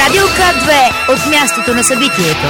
Радио К2 от мястото на събитието.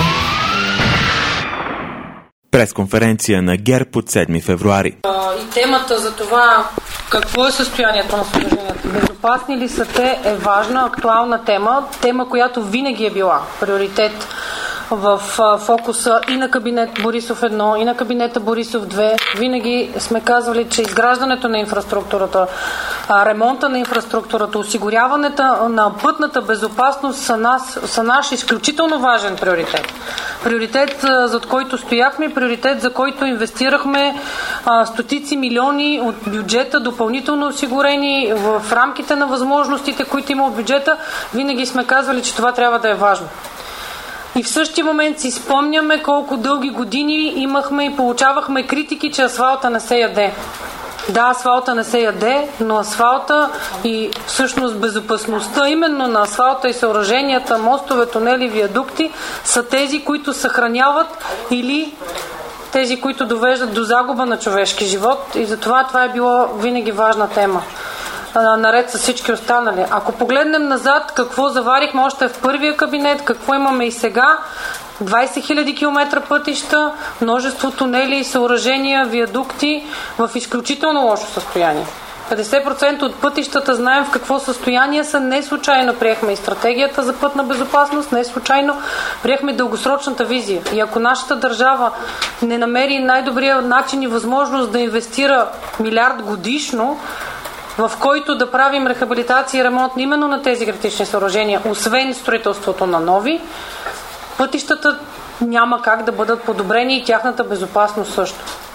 Пресконференция на ГЕРБ от 7 февруари. И темата за това какво е състоянието на съоръженията, безопасни ли са те, е важна, актуална тема, която винаги е била приоритет в фокуса и на кабинет Борисов 1, и на кабинета Борисов 2. Винаги сме казвали, че изграждането на инфраструктурата, ремонта на инфраструктурата, осигуряването на пътната безопасност са наш изключително важен приоритет. Приоритет, за който стояхме, приоритет, за който инвестирахме стотици милиони от бюджета, допълнително осигурени в рамките на възможностите, които има от бюджета. Винаги сме казвали, че това трябва да е важно. И в същия момент си спомняме колко дълги години имахме и получавахме критики, че асфалта не се яде. Да, асфалта не се яде, но асфалта и всъщност безопасността именно на асфалта и съоръженията, мостове, тунели, виадукти са тези, които съхраняват или тези, които довеждат до загуба на човешки живот, и затова това е било винаги важна тема, наред с всички останали. Ако погледнем назад, какво заварихме още в първия кабинет, какво имаме и сега: 20 000 км пътища, множество тунели и съоръжения, виадукти в изключително лошо състояние. 50% от пътищата знаем в какво състояние са. Не случайно приехме и стратегията за пътна безопасност, не случайно приехме дългосрочната визия. И ако нашата държава не намери най-добрия начин и възможност да инвестира милиард годишно, в който да правим рехабилитация и ремонт именно на тези критични съоръжения, освен строителството на нови, пътищата няма как да бъдат подобрени и тяхната безопасност също.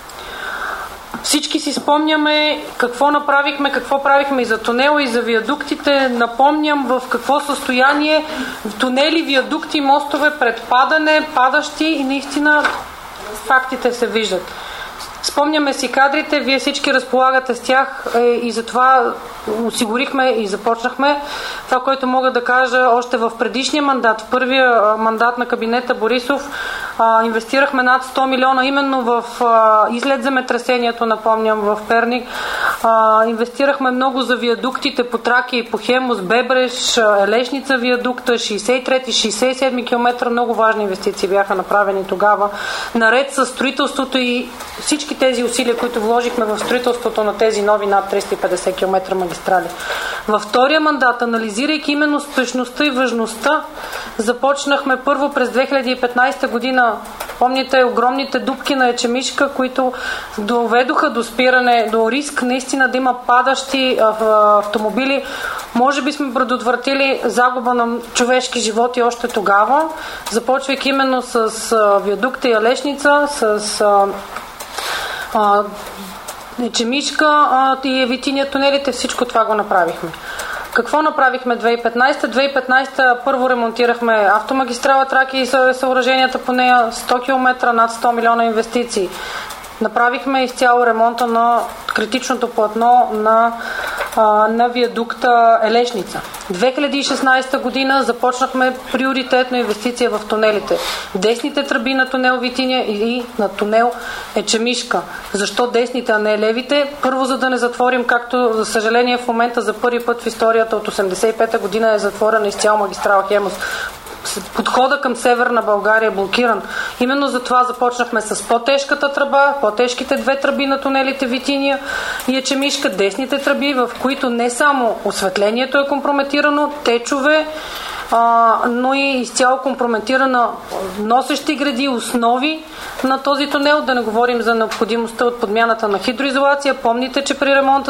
Всички си спомняме какво направихме, какво правихме и за тунела, и за виадуктите. Напомням в какво състояние тунели, виадукти, мостове пред падане, падащи, и наистина фактите се виждат. Спомняме си кадрите, вие всички разполагате с тях, и затова осигурихме и започнахме това, което мога да кажа още в предишния мандат, в първия мандат на кабинета Борисов. Инвестирахме над 100 милиона именно в и след земетресението, напомням, в Перник. Инвестирахме много за виадуктите по Тракия и по Хемус, Бебреш, Елешница виадукта, 63-ти, 67 км. Много важни инвестиции бяха направени тогава. Наред с строителството и всички тези усилия, които вложихме в строителството на тези нови над 350 км магистрали. Във втория мандат, анализирайки именно спешността и важността, започнахме първо през 2015 година. Помните огромните дупки на Ечемишка, които доведоха до спиране, до риск наистина да има падащи автомобили. Може би сме предотвратили загуба на човешки животи още тогава, започвайки именно с виадукта и Алешница, с Ечемишка и Витиния тунелите. Всичко това го направихме. Какво направихме 2015? 2015 първо ремонтирахме автомагистрала Тракия и съоръженията по нея, 100 км, над 100 милиона инвестиции. Направихме изцяло ремонта на критичното платно на виадукта Елешница. 2016 година започнахме приоритетно инвестиция в тунелите. Десните тръби на тунел Витиния и на тунел Ечемишка. Защо десните, а не левите? Първо, за да не затворим, както за съжаление в момента за първи път в историята от 85-та година е затворена изцяло магистрала Хемус. Подхода към Северна България е блокиран. Именно за това започнахме с по-тежката тръба, по-тежките две тръби на тунелите Витиния и Ечемишка, десните тръби, в които не само осветлението е компрометирано, течове, но и изцяло компрометирана носещи гради, основи на този тунел, да не говорим за необходимостта от подмяната на хидроизолация. Помните, че при ремонта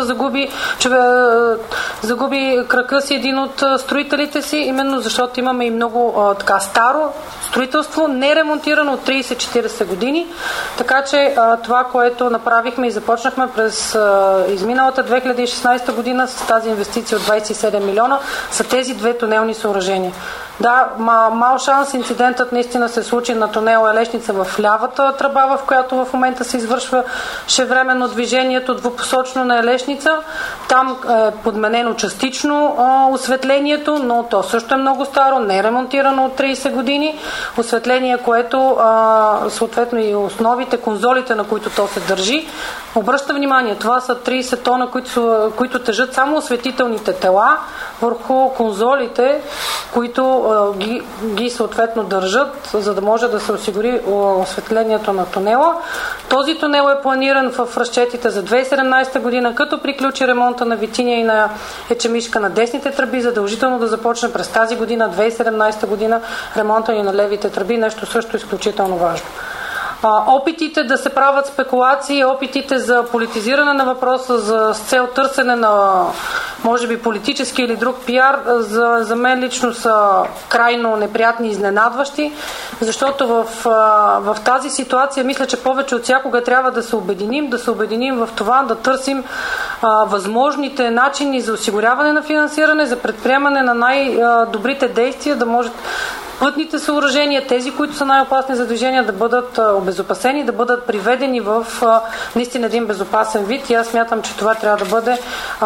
загуби крака си един от строителите си, именно защото имаме и много старо строителство, не ремонтирано от 30-40 години. Така че това, което направихме и започнахме през изминалата 2016 година с тази инвестиция от 27 милиона, са тези две тунелни съоръжения. Да, мал шанс инцидентът наистина се случи на тунел Елешница в лявата тръба, в която в момента се извършва временно движението двупосочно на Елешница. Там е подменено частично осветлението, но то също е много старо, не е ремонтирано от 30 години. Осветление, което съответно и основите, конзолите, на които то се държи. Обръща внимание, това са 30 тона, които тежат само осветителните тела върху конзолите, които ги съответно държат, за да може да се осигури осветлението на тунела. Този тунел е планиран в разчетите за 2017 година, като приключи ремонта на Витиня и на Ечемишка на десните тръби, задължително да започне през тази година, 2017 година, ремонта и на левите тръби, нещо също изключително важно. Опитите да се правят спекулации, опитите за политизиране на въпроса с цел търсене на, може би, политически или друг пиар, за мен лично са крайно неприятни и изненадващи, защото в тази ситуация мисля, че повече от всякога трябва да се обединим в това да търсим възможните начини за осигуряване на финансиране, за предприемане на най-добрите действия, да може пътните съоръжения, тези, които са най-опасни за движение, да бъдат обезопасени, да бъдат приведени в наистина един безопасен вид. И аз смятам, че това трябва да бъде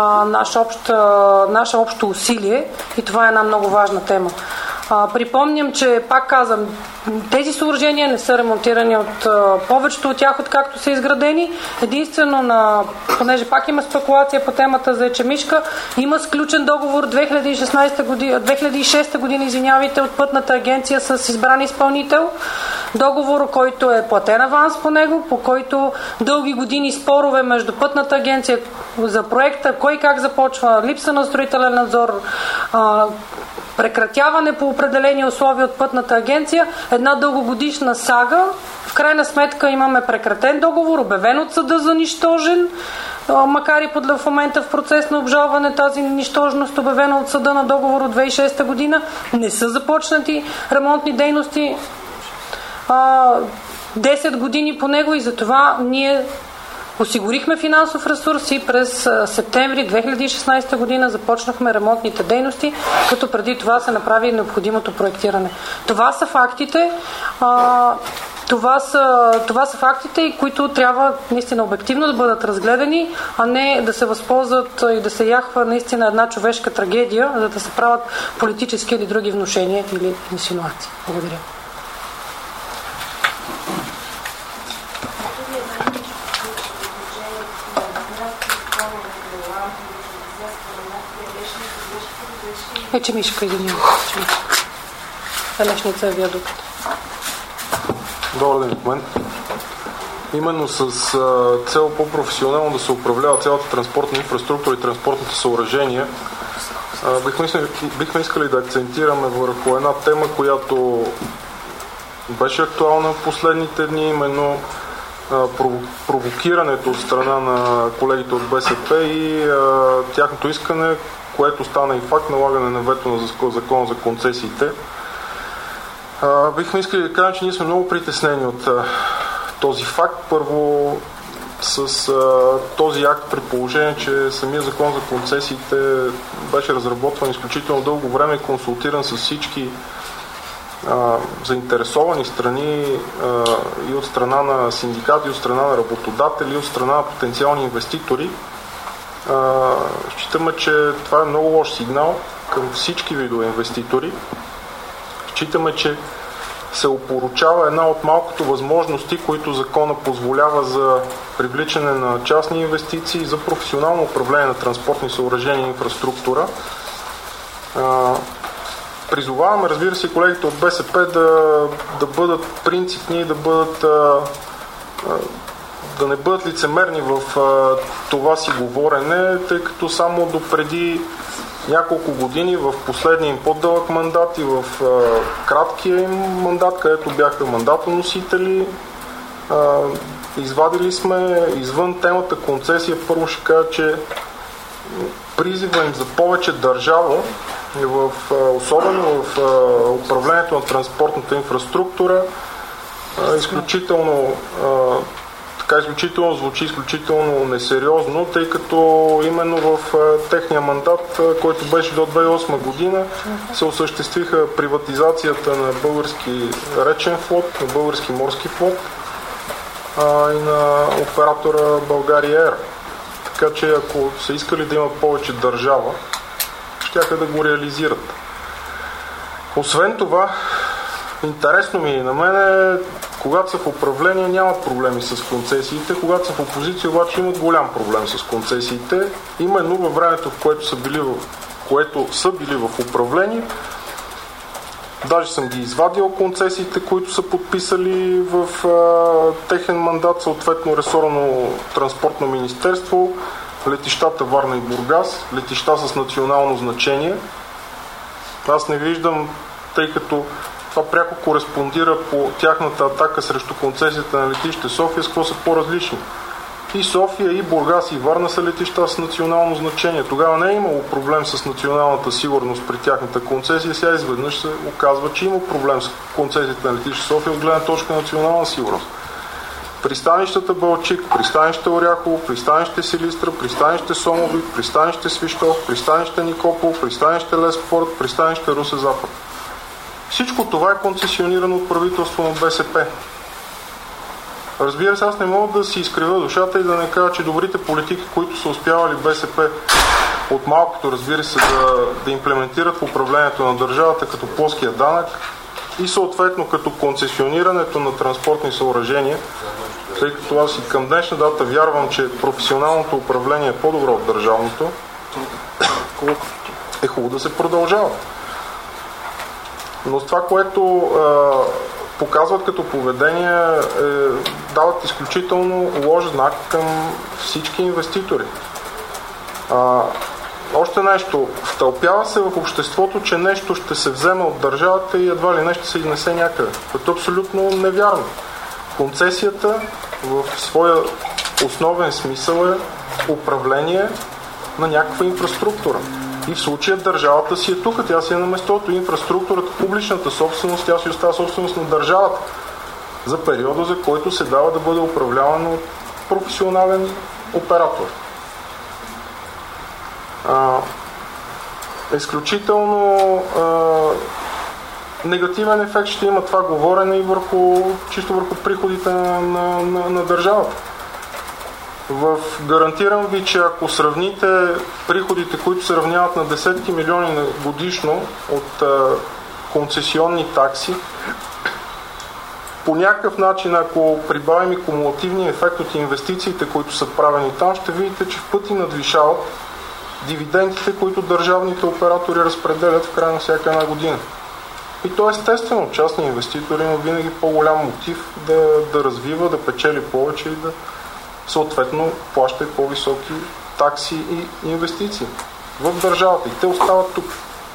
наше общо усилие и това е една много важна тема. Припомням, че пак казвам, тези съоръжения не са ремонтирани от повечето от тях, откакто са изградени. Единствено, понеже пак има спекулация по темата за Ечемишка, има сключен договор 2006 година, от Пътната агенция с избран изпълнител. Договор, който е платен аванс по него, по който дълги години спорове между Пътната агенция за проекта, кой как започва, липса на строителен надзор, прекратяване по определени условия от Пътната агенция, една дългогодишна сага. В крайна сметка имаме прекратен договор, обявен от съда за нищожен, макар и в момента в процес на обжалване тази нищожност, обявена от съда на договор от 2006 година. Не са започнати ремонтни дейности 10 години по него и затова ние осигурихме финансов ресурс и през септември 2016 година започнахме ремонтните дейности, като преди това се направи необходимото проектиране. Това са фактите. Това са фактите, които трябва наистина обективно да бъдат разгледани, а не да се възползват и да се яхва наистина една човешка трагедия, за да се правят политически или други внушения или инсинуации. Благодаря. Ечемишка, извинявам. Лешница е виадукт. Добър ден от мен. Именно с цел по-професионално да се управлява цялата транспортна инфраструктура и транспортните съоръжения, бихме искали да акцентираме върху една тема, която беше актуална в последните дни, именно провокирането от страна на колегите от БСП и тяхното искане, което стана и факт, налагане на вето на закона за концесиите. Бихме искали да кажем, че ние сме много притеснени от този факт. Първо с този акт, при положение, че самия закон за концесиите беше разработван изключително дълго време, консултиран с всички заинтересовани страни и от страна на синдикати, и от страна на работодатели, и от страна на потенциални инвеститори. Считаме, че това е много лош сигнал към всички видове инвеститори. Считаме, че се опоручава една от малкото възможности, които закона позволява за привличане на частни инвестиции, за професионално управление на транспортни съоръжения и инфраструктура. Призоваваме, разбира се, колегите от БСП да бъдат принципни, да не бъдат лицемерни в това си говорене, тъй като само допреди няколко години в последния им по-дълъг мандат и в краткия им мандат, където бяха мандатоносители, извадили сме извън темата концесия. Първо ще кажа, че призива им за повече държава, особено в управлението на транспортната инфраструктура, изключително звучи изключително несериозно, тъй като именно в техния мандат, който беше до 2008 година, се осъществиха приватизацията на български речен флот, на български морски флот и на оператора България Ер. Така че ако са искали да имат повече държава, щяха да го реализират. Освен това, интересно ми на мен е, когато са в управление, нямат проблеми с концесиите, когато са в опозиция, обаче имат голям проблем с концесиите. Именно във времето, в което са били в управление, Даже съм ги извадил концесиите, които са подписали в техен мандат, съответно ресорно транспортно министерство, летищата Варна и Бургас, летища с национално значение. Аз не виждам, тъй като това пряко кореспондира по тяхната атака срещу концесията на летище София, с какво са по-различни. И София, и Бургас, и Варна са летища с национално значение. Тогава не е имало проблем с националната сигурност при тяхната концесия. Сега изведнъж се оказва, че има проблем с концесията на летище София от гледна точка на национална сигурност. Пристанищата Балчик, пристанище Оряхово, пристанище Силистра, пристанище Сомовит, пристанище Свищов, пристанище Никопол, пристанище Леспорт, пристанище Русе-Запад. Всичко това е концесионирано от правителство на БСП. Разбира се, аз не мога да си изкривя душата и да не кажа, че добрите политики, които са успявали БСП от малкото, разбира се, да имплементират в управлението на държавата, като плоския данък и съответно като концесионирането на транспортни съоръжения, тъй като аз и към днешна дата вярвам, че професионалното управление е по-добро от държавното, е хубаво да се продължава. Но с това, което показват като поведение, дават изключително лош знак към всички инвеститори. Още нещо, втълпява се в обществото, че нещо ще се вземе от държавата и едва ли нещо се изнесе някъде, което е абсолютно невярно. Концесията в своя основен смисъл е управление на някаква инфраструктура. И в случая държавата си е тук, тя си е на местото. Инфраструктурата, публичната собственост, тя си остава собственост на държавата за периода, за който се дава да бъде управляван от професионален оператор. Изключително негативен ефект ще има това говорене и чисто върху приходите на държавата. Гарантирам ви, че ако сравните приходите, които се равняват на десетки милиони годишно от концесионни такси, по някакъв начин, ако прибавим и кумулативния ефект от инвестициите, които са правени там, ще видите, че в пъти надвишават дивидендите, които държавните оператори разпределят в края на всяка една година. И то естествено, частни инвеститори има винаги по-голям мотив да развива, да печели повече и да съответно плаща и по-високи такси и инвестиции в държавата. И те остават тук.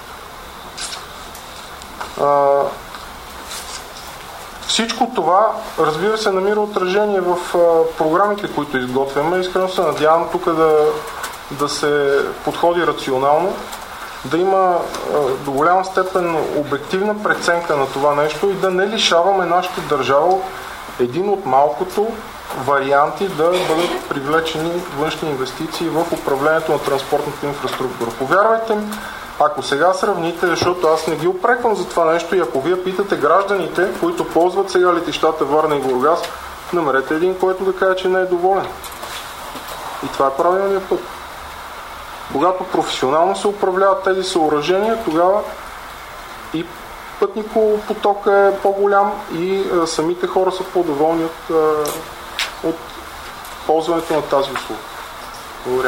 Всичко това, разбира се, намира отражение в програмите, които изготвяме. Искрено се надявам тук да се подходи рационално, да има до голяма степен обективна преценка на това нещо и да не лишаваме нашата държава един от малкото варианти да бъдат привлечени външни инвестиции в управлението на транспортната инфраструктура. Повярвайте ми, ако сега сравните, защото аз не ги упреквам за това нещо и ако вие питате гражданите, които ползват сега летищата Варна и Бургас, намерете един, който да каже, че не е доволен. И това е правилният път. Когато професионално се управляват тези съоръжения, тогава и пътникопотокът е по-голям и самите хора са по-доволни от ползването на тази услуга. Благодаря.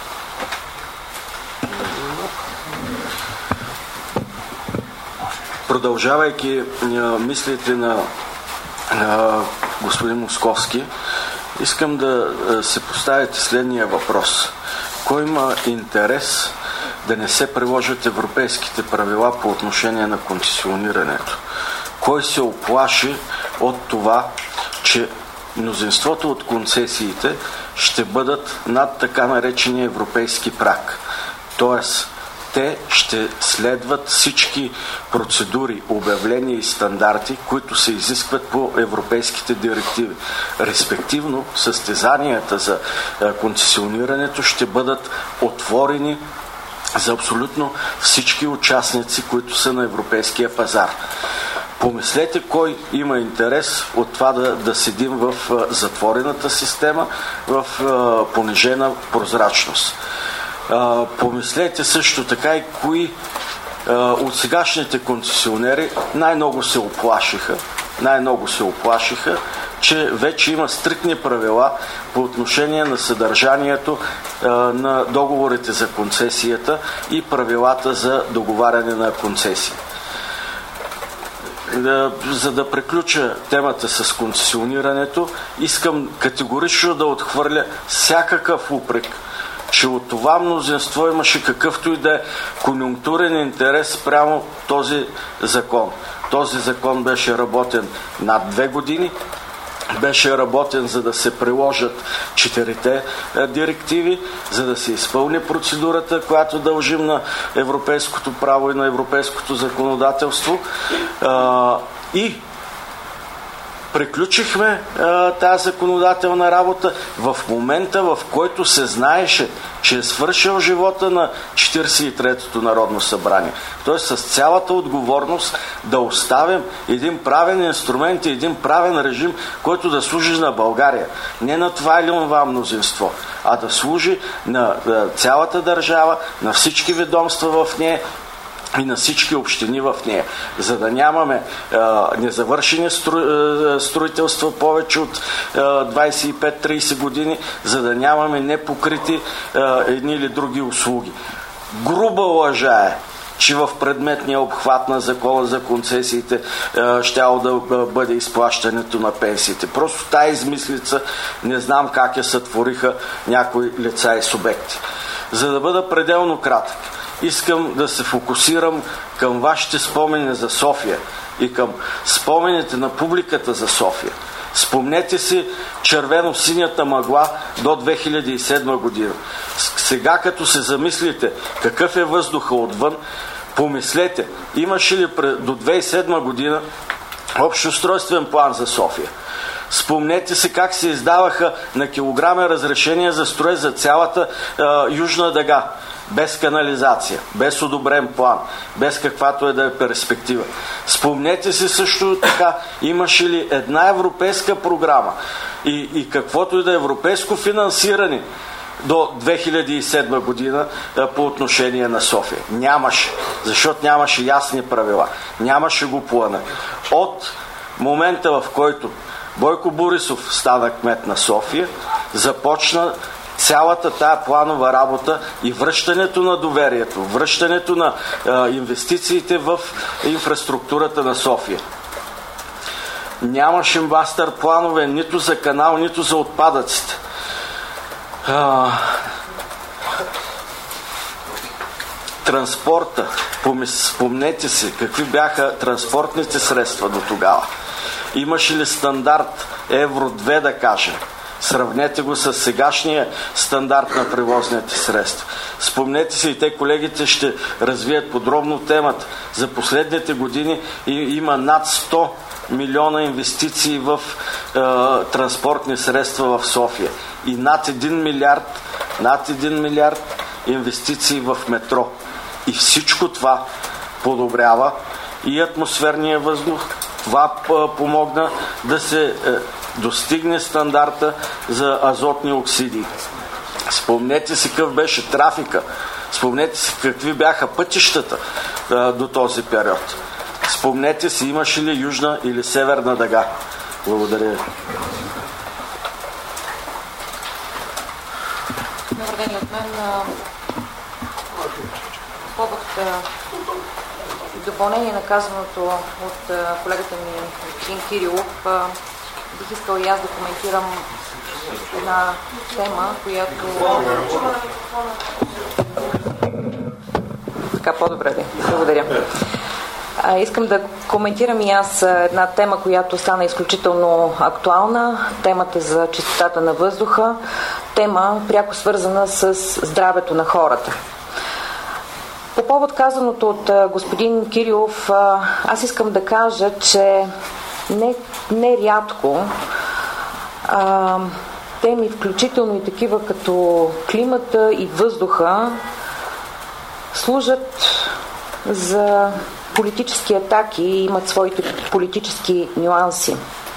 Продължавайки мислите на господин Московски, искам да се поставите следния въпрос. Кой има интерес да не се приложат европейските правила по отношение на концесионирането? Кой се оплаши от това, че мнозинството от концесиите ще бъдат над така наречения европейски праг? Тоест, те ще следват всички процедури, обявления и стандарти, които се изискват по европейските директиви. Респективно, състезанията за концесионирането ще бъдат отворени за абсолютно всички участници, които са на европейския пазар. Помислете кой има интерес от това да седим в затворената система, в понижена прозрачност. Помислете също така и кои от сегашните концесионери най-много се оплашиха, че вече има стриктни правила по отношение на съдържанието на договорите за концесията и правилата за договаряне на концесии. за да приключа темата с концесионирането, искам категорично да отхвърля всякакъв упрек, че от това мнозинство имаше какъвто и да е конюнктурен интерес прямо този закон. Този закон беше работен над 2 години, беше работен за да се приложат 4 директиви, за да се изпълни процедурата, която дължим на европейското право и на европейското законодателство. И приключихме тази законодателна работа в момента, в който се знаеше, че е свършил живота на 43-то Народно събрание. Тоест с цялата отговорност да оставим един правен инструмент и един правен режим, който да служи на България. Не на това или онова мнозинство, а да служи на цялата държава, на всички ведомства в нея и на всички общини в нея, за да нямаме незавършени строителства повече от 25-30 години, за да нямаме непокрити едни или други услуги. Груба лъжа е, че в предметния обхват на закона за концесиите щяло да бъде изплащането на пенсиите. Просто тая измислица не знам как я сътвориха някои лица и субекти. За да бъда пределно кратък, искам да се фокусирам към вашите спомени за София и към спомените на публиката за София. Спомнете си червено-синята мъгла до 2007 година. Сега, като се замислите какъв е въздуха отвън, помислете, имаше ли до 2007 година общоустройствен план за София? Спомнете се как се издаваха на килограми разрешения за строеж за цялата южна дъга. Без канализация, без одобрен план, без каквато е да е перспектива. Спомнете си също така, имаше ли една европейска програма и каквото и да е европейско финансиране до 2007 година по отношение на София. Нямаше, защото нямаше ясни правила. Нямаше го плана. От момента, в който Бойко Борисов стана кмет на София, започна цялата тая планова работа и връщането на доверието, връщането на инвестициите в инфраструктурата на София. Нямаше мастер планове нито за канал, нито за отпадъците. Транспорта, спомнете си какви бяха транспортните средства до тогава. Имаше ли стандарт Евро 2, да кажем? Сравнете го с сегашния стандарт на превозните средства. Спомнете си, и те колегите ще развият подробно темата. За последните години има над 100 милиона инвестиции в транспортни средства в София и над 1 милиард инвестиции в метро. И всичко това подобрява и атмосферния въздух. Това помогна да се достигне стандарта за азотни оксиди. Спомнете си какъв беше трафика. Спомнете си какви бяха пътищата до този период. Спомнете си, имаше ли южна или северна дъга. Благодаря ви. Добър ден от мен. Повод допълнение на казаното от колегата ми господин Кирилов, бих искал и аз да коментирам една тема, която... Така, по-добре ли? Благодаря. Искам да коментирам и аз една тема, която стана изключително актуална. Темата за чистотата на въздуха. Тема пряко свързана с здравето на хората. По повод казаното от господин Кирилов, аз искам да кажа, че нерядко теми, включително и такива като климата и въздуха, служат за политически атаки и имат своите политически нюанси.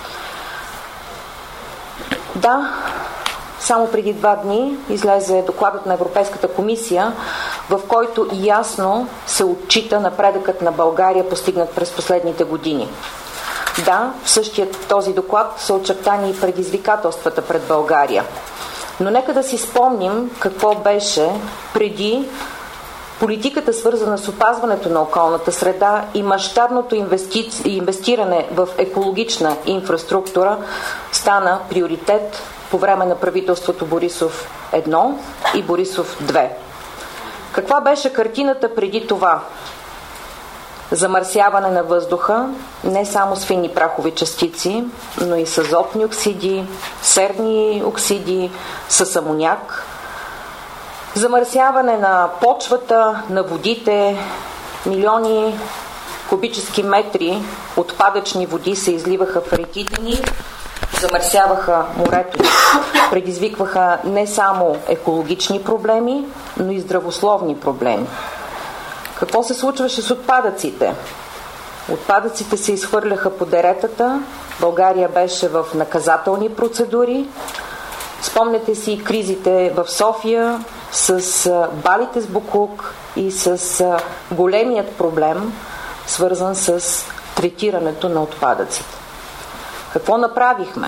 Да, само преди 2 дни излезе докладът на Европейската комисия, в който ясно се отчита напредъкът на България, постигнат през последните години. Да, в същия този доклад са очертани и предизвикателствата пред България. Но нека да си спомним какво беше преди Политиката, свързана с опазването на околната среда и мащабното инвестиране в екологична инфраструктура стана приоритет по време на правителството Борисов 1 и Борисов 2. Каква беше картината преди това? Замърсяване на въздуха не само с фини прахови частици, но и с азотни оксиди, серни оксиди, с амоняк. Замърсяване на почвата, на водите, милиони кубически метри отпадъчни води се изливаха в реките ни, замърсяваха морето, предизвикваха не само екологични проблеми, но и здравословни проблеми. Какво се случваше с отпадъците? Отпадъците се изхвърляха по деретата, България беше в наказателни процедури. Спомняте си кризите в София с балите с боклук и с големият проблем, свързан с третирането на отпадъците. Какво направихме?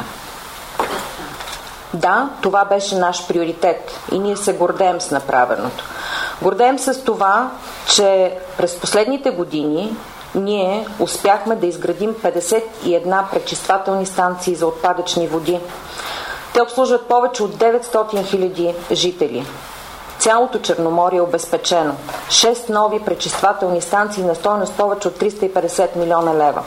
Да, това беше наш приоритет и ние се гордеем с направеното. Гордеем се с това, че през последните години ние успяхме да изградим 51 пречиствателни станции за отпадъчни води. Те обслужват повече от 900 000 жители. Цялото Черноморие е обезпечено. 6 нови пречиствателни станции на стойност повече от 350 милиона лева.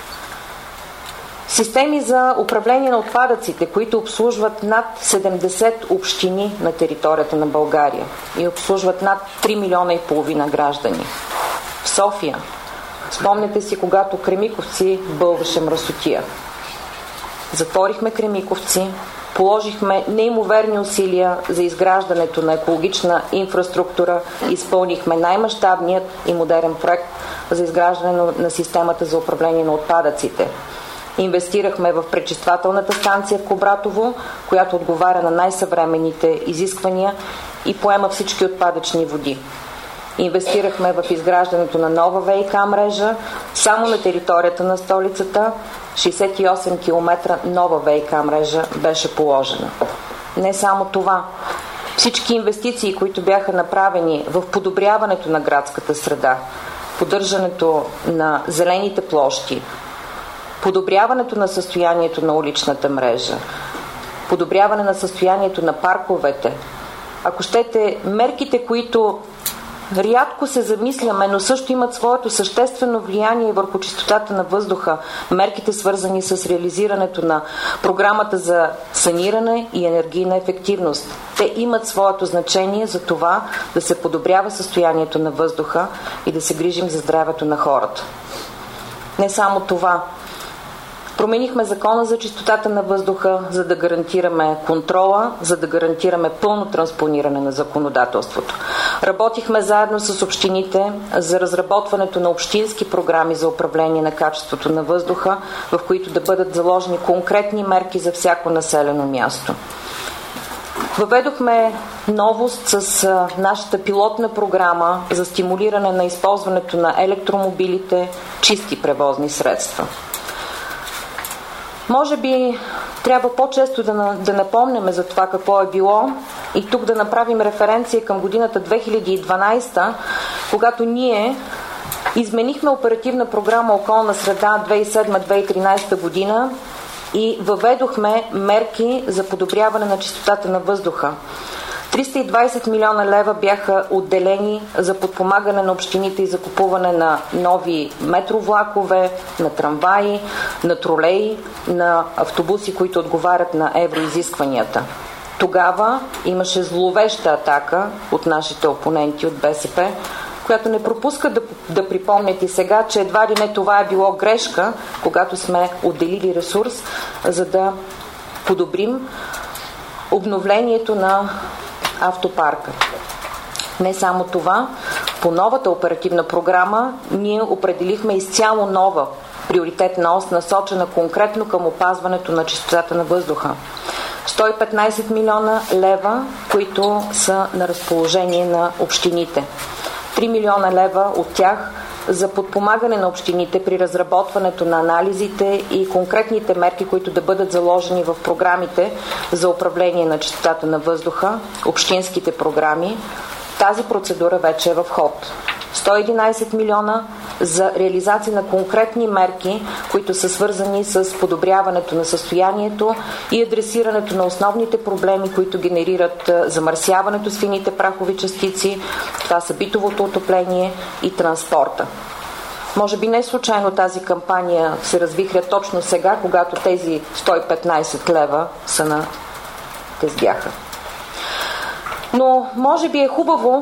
Системи за управление на отпадъците, които обслужват над 70 общини на територията на България и обслужват над 3,5 милиона граждани. В София, спомняте си, когато Кремиковци бълваше мръсотия. Затворихме Кремиковци, положихме неимоверни усилия за изграждането на екологична инфраструктура, изпълнихме най-мащабният и модерен проект за изграждане на системата за управление на отпадъците. Инвестирахме в пречиствателната станция в Кубратово, която отговаря на най-съвременните изисквания и поема всички отпадъчни води. Инвестирахме в изграждането на нова ВиК мрежа. Само на територията на столицата 68 км нова ВиК мрежа беше положена. Не само това. Всички инвестиции, които бяха направени в подобряването на градската среда, поддържането на зелените площи, подобряването на състоянието на уличната мрежа, подобряване на състоянието на парковете, ако щете, мерките, които рядко се замисляме, но също имат своето съществено влияние върху чистотата на въздуха, мерките, свързани с реализирането на програмата за саниране и енергийна ефективност. Те имат своето значение за това да се подобрява състоянието на въздуха и да се грижим за здравето на хората. Не само това. Променихме закона за чистотата на въздуха, за да гарантираме контрола, за да гарантираме пълно транспониране на законодателството. Работихме заедно с общините за разработването на общински програми за управление на качеството на въздуха, в които да бъдат заложени конкретни мерки за всяко населено място. Въведохме новост с нашата пилотна програма за стимулиране на използването на електромобилите, чисти превозни средства. Може би трябва по-често да напомняме за това какво е било и тук да направим референция към годината 2012, когато ние изменихме оперативна програма Околна среда 2007-2013 година и въведохме мерки за подобряване на чистотата на въздуха. 320 милиона лева бяха отделени за подпомагане на общините и закупуване на нови метровлакове, на трамваи, на тролеи, на автобуси, които отговарят на евроизискванията. Тогава имаше зловеща атака от нашите опоненти от БСП, която не пропуска да припомнят и сега, че едва ли не това е било грешка, когато сме отделили ресурс, за да подобрим обновлението на автопарка. Не само това, по новата оперативна програма ние определихме изцяло нова приоритетна ос, насочена конкретно към опазването на чистотата на въздуха. 115 милиона лева, които са на разположение на общините. 3 милиона лева от тях за подпомагане на общините при разработването на анализите и конкретните мерки, които да бъдат заложени в програмите за управление на чистотата на въздуха, общинските програми. Тази процедура вече е в ход. 111 милиона за реализация на конкретни мерки, които са свързани с подобряването на състоянието и адресирането на основните проблеми, които генерират замърсяването с фините прахови частици. Това са битовото отопление и транспорта. Може би не случайно тази кампания се развихря точно сега, когато тези 115 лева са на тезгяха. Но може би е хубаво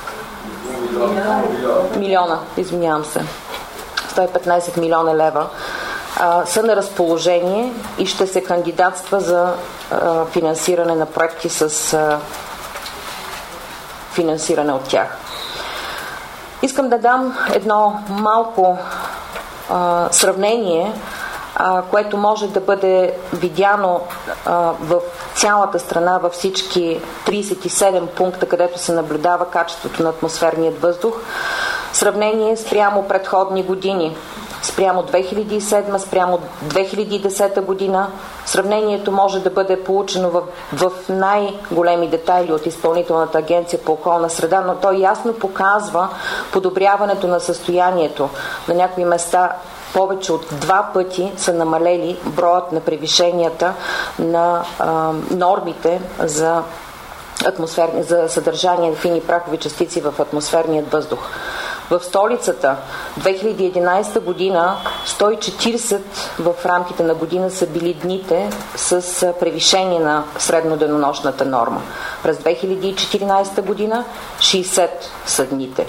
милиона, извинявам се, 115 милиона лева са на разположение и ще се кандидатства за финансиране на проекти с финансиране от тях. Искам да дам едно малко сравнение, което може да бъде видяно в цялата страна, във всички 37 пункта, където се наблюдава качеството на атмосферният въздух. Сравнение спрямо предходни години, спрямо 2007, спрямо 2010 година. Сравнението може да бъде получено в най-големи детайли от Изпълнителната агенция по околна среда, но той ясно показва подобряването на състоянието. На някои места повече от 2 пъти са намалели броят на превишенията на нормите за съдържание на фини прахови частици в атмосферният въздух. В столицата 2011 година 140 в рамките на година са били дните с превишение на средноденонощната норма. През 2014 година 60 са дните.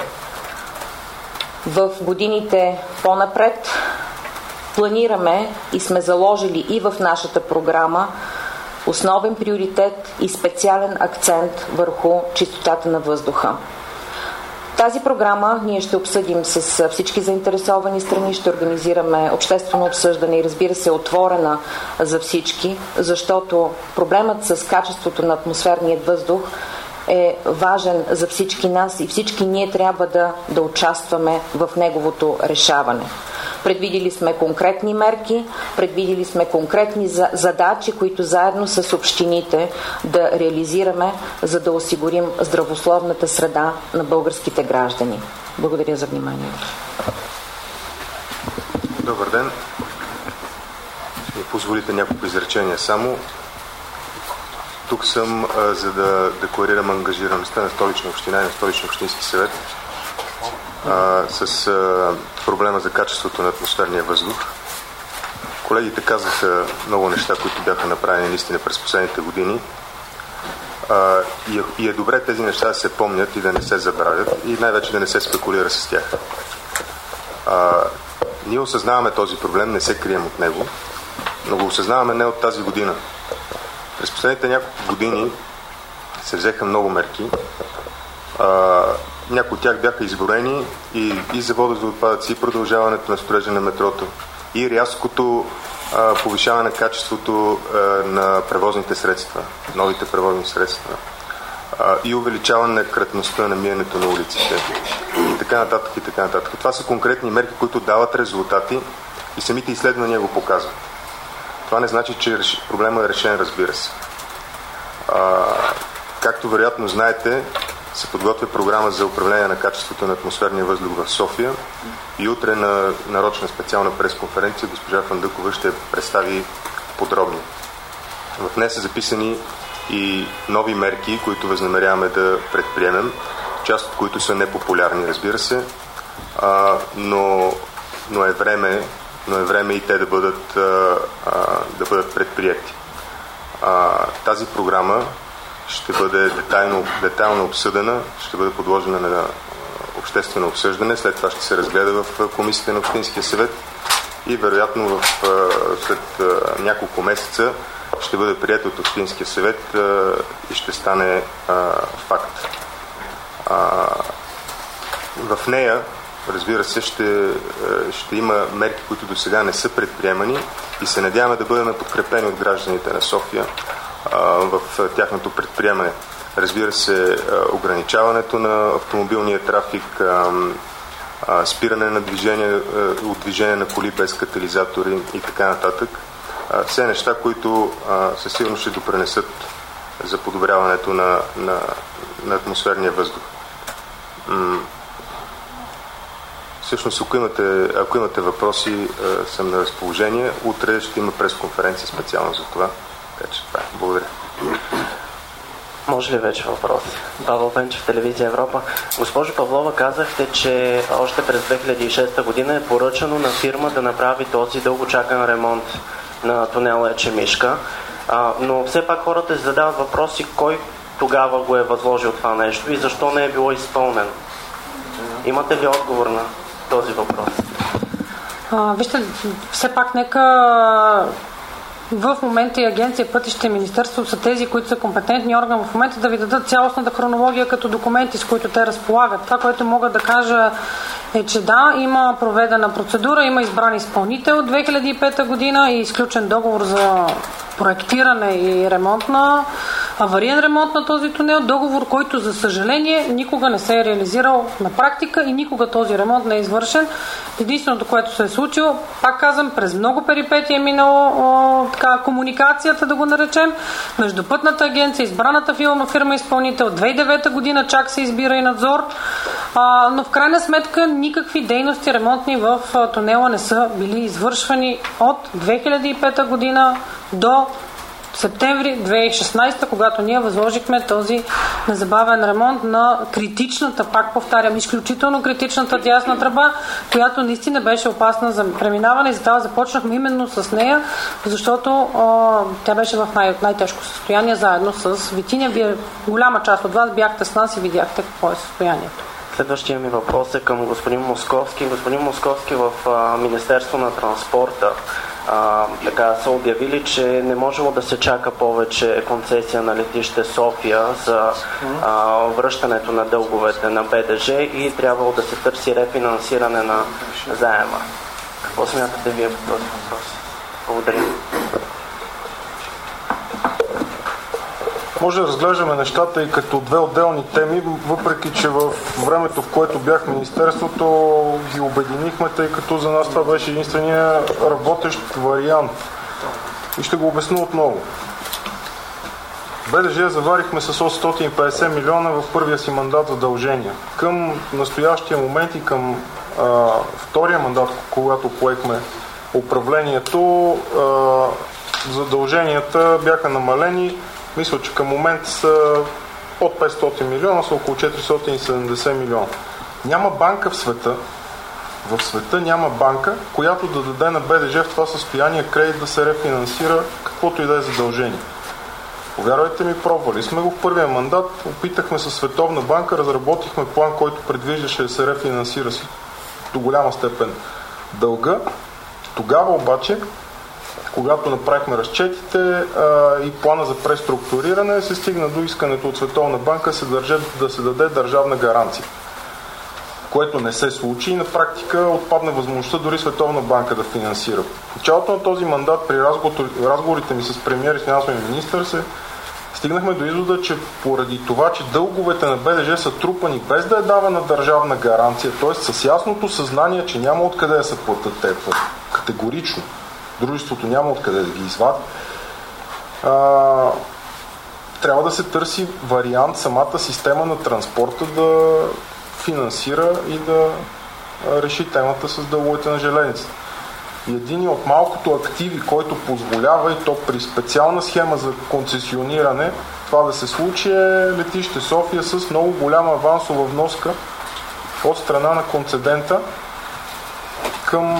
В годините по-напред планираме и сме заложили и в нашата програма основен приоритет и специален акцент върху чистотата на въздуха. Тази програма ние ще обсъдим с всички заинтересовани страни, ще организираме обществено обсъждане и разбира се отворена за всички, защото проблемът с качеството на атмосферният въздух е важен за всички нас и всички ние трябва да участваме в неговото решаване. Предвидили сме конкретни мерки, предвидили сме конкретни задачи, които заедно с общините да реализираме, за да осигурим здравословната среда на българските граждани. Благодаря за вниманието. Добър ден. Ще ми позволите няколко изречения само. Тук съм, за да декларирам ангажираността на Столична община и на Столична общински съвет с проблема за качеството на атмосферния въздух. Колегите казаха много неща, които бяха направени наистина през последните години. И е добре тези неща да се помнят и да не се забравят и най-вече да не се спекулира с тях. Ние осъзнаваме този проблем, не се крием от него, но го осъзнаваме не от тази година. През последните няколко години се взеха много мерки. Някои от тях бяха изборени и завода за отпадъци, и продължаването на строежа на метрото, и рязкото повишаване на качеството на превозните средства, новите превозни средства, и увеличаване на кратността на миенето на улиците и така нататък и така нататък. Това са конкретни мерки, които дават резултати и самите изследвания го показват. Това не значи, че проблема е решен, разбира се. Както вероятно знаете, се подготвя програма за управление на качеството на атмосферния въздух в София и утре на нарочна специална пресконференция госпожа Фандъкова ще представи подробно. В нея са записани и нови мерки, които възнамеряваме да предприемем, част от които са непопулярни, разбира се, но е време и те да бъдат предприети. Тази програма ще бъде детайлно обсъдена, ще бъде подложена на обществено обсъждане, след това ще се разгледа в комисията на Общинския съвет и вероятно след няколко месеца ще бъде приета от Общинския съвет и ще стане факт. В нея, разбира се, ще има мерки, които до сега не са предприемани и се надяваме да бъдем подкрепени от гражданите на София в тяхното предприемане. Разбира се, ограничаването на автомобилния трафик, спиране на движение на коли без катализатори и така нататък. Все неща, които със сигурност ще допринесат за подобряването на атмосферния въздух. Всъщност, ако имате въпроси, съм на разположение. Утре ще има пресконференция специално за това. Така че това. Благодаря. Може ли вече въпрос? Павел Пенчев, телевизия Европа. Госпожо Павлова, казахте, че още през 2006 година е поръчано на фирма да направи този дългочакан ремонт на тунела Ечемишка. Но все пак хората се задават въпроси, кой тогава го е възложил това нещо и защо не е било изпълнено. Имате ли отговор на този въпрос? Вижте, все пак нека в момента и Агенция Пътища и Министерство са тези, които са компетентни органи в момента да ви дадат цялостната хронология като документи, с които те разполагат. Това, което мога да кажа е, че да, има проведена процедура, има избран изпълнител от 2005 година и изключен договор за проектиране и авариен ремонт на този тунел. Договор, който за съжаление никога не се е реализирал на практика и никога този ремонт не е извършен. Единственото, което се е случило, пак казвам, през много перипетии е минало комуникацията, да го наречем, между Пътната агенция, избраната фирма изпълнител, 2009 година чак се избира и надзор, но в крайна сметка никакви дейности ремонтни в тунела не са били извършвани от 2005 година до септември 2016, когато ние възложихме този незабавен ремонт на критичната, пак повтарям, изключително критичната дясна тръба, която наистина беше опасна за преминаване и затова започнахме именно с нея, защото тя беше в най-тежко състояние заедно с Витиня. Вие, голяма част от вас бяхте с нас и видяхте какво е състоянието. Следващия ми въпрос е към господин Московски. Господин Московски, в Министерство на транспорта така са обявили, че не можело да се чака повече концесия на летище София за връщането на дълговете на БДЖ и трябвало да се търси рефинансиране на заема. Какво смятате вие по този въпрос? Благодаря. Може да разглеждаме нещата и като две отделни теми, въпреки че в времето, в което бях в Министерството, ги обединихме, тъй като за нас това беше единствения работещ вариант. И ще го обясня отново. БДЖ заварихме с 850 милиона в първия си мандат задължения. Към настоящия момент и към втория мандат, когато поехме управлението, задълженията бяха намалени. Мисля, че към момента са от 500 милиона, са около 470 милиона. Няма банка в света няма банка, която да даде на БДЖ в това състояние кредит да се рефинансира каквото и да е задължение. Повярвайте ми, пробвали сме го в първия мандат, опитахме със Световна банка, разработихме план, който предвиждаше да се рефинансира до голяма степен дълга. Тогава обаче, когато направихме разчетите и плана за преструктуриране, се стигна до искането от Световна банка да се даде държавна гаранция, което не се случи и на практика отпадна възможността дори Световна банка да финансира. В началото на този мандат при разговорите ми с премиер и финансовия министър стигнахме до извода, че поради това, че дълговете на БДЖ са трупани без да е давана държавна гаранция, т.е. с ясното съзнание, че няма откъде да се платят те категорично, дружеството няма откъде да ги извади, трябва да се търси вариант самата система на транспорта да финансира и да реши темата с дълговете на железницата. И един от малкото активи, който позволява, и то при специална схема за концесиониране, това да се случи, е летище София с много голяма авансова вноска от страна на концедента към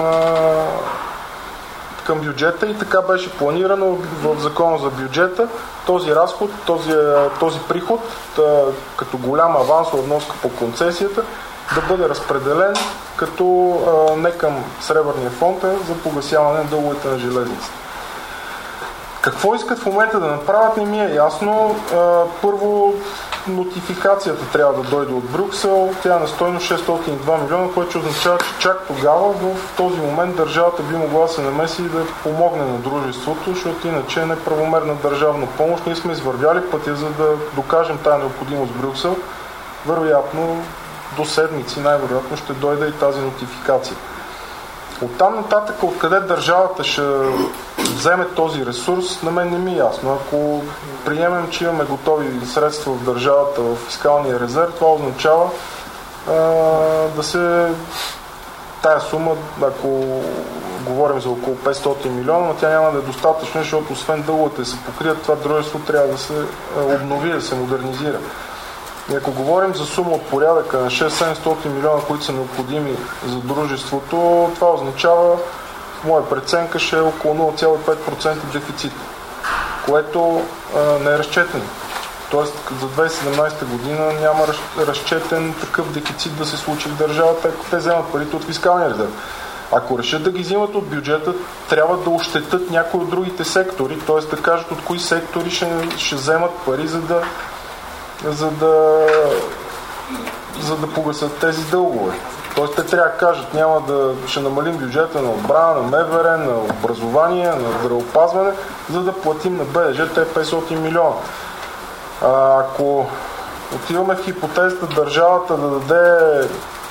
бюджета и така беше планирано в Закона за бюджета този разход, този приход, като голяма авансова вноска по концесията, да бъде разпределен като не към Сребърния фонд, а за погасяване на дълговете на железниците. Какво искат в момента да направят, не ми е ясно. Първо, нотификацията трябва да дойде от Брюксел. Тя е на стойност 602 милиона, което означава, че чак тогава в този момент държавата би могла да се намеси и да помогне на дружеството, защото иначе е неправомерна държавна помощ. Ние сме извървяли пътя, за да докажем тая необходимост в Брюксел. Вероятно до седмици най-вероятно ще дойде и тази нотификация. Оттам нататък, откъде държавата ще вземе този ресурс, на мен не ми е ясно. Ако приемем, че имаме готови средства в държавата, в фискалния резерв, това означава да се тая сума, ако говорим за около 500 милиона, но тя няма да е достатъчна, защото освен дълговете да се покрият, това дружество трябва да се обнови, да се модернизира. И ако говорим за сума от порядъка на 600-700 милиона, които са необходими за дружеството, това означава, в моя преценка, ще е около 0,5% дефицит, което не е разчетено. Тоест за 2017 година няма разчетен такъв дефицит да се случи в държавата, ако те вземат парите от фискалния резерв. Ако решат да ги взимат от бюджета, трябва да ощетят някои от другите сектори, т.е. да кажат от кои сектори ще вземат пари, за да погасят тези дългове. Тоест те трябва да кажат, ще намалим бюджета на отбрана, на МВР, на образование, на здравеопазване, за да платим на БДЖ те 500 милиона. Ако отиваме в хипотезата държавата да даде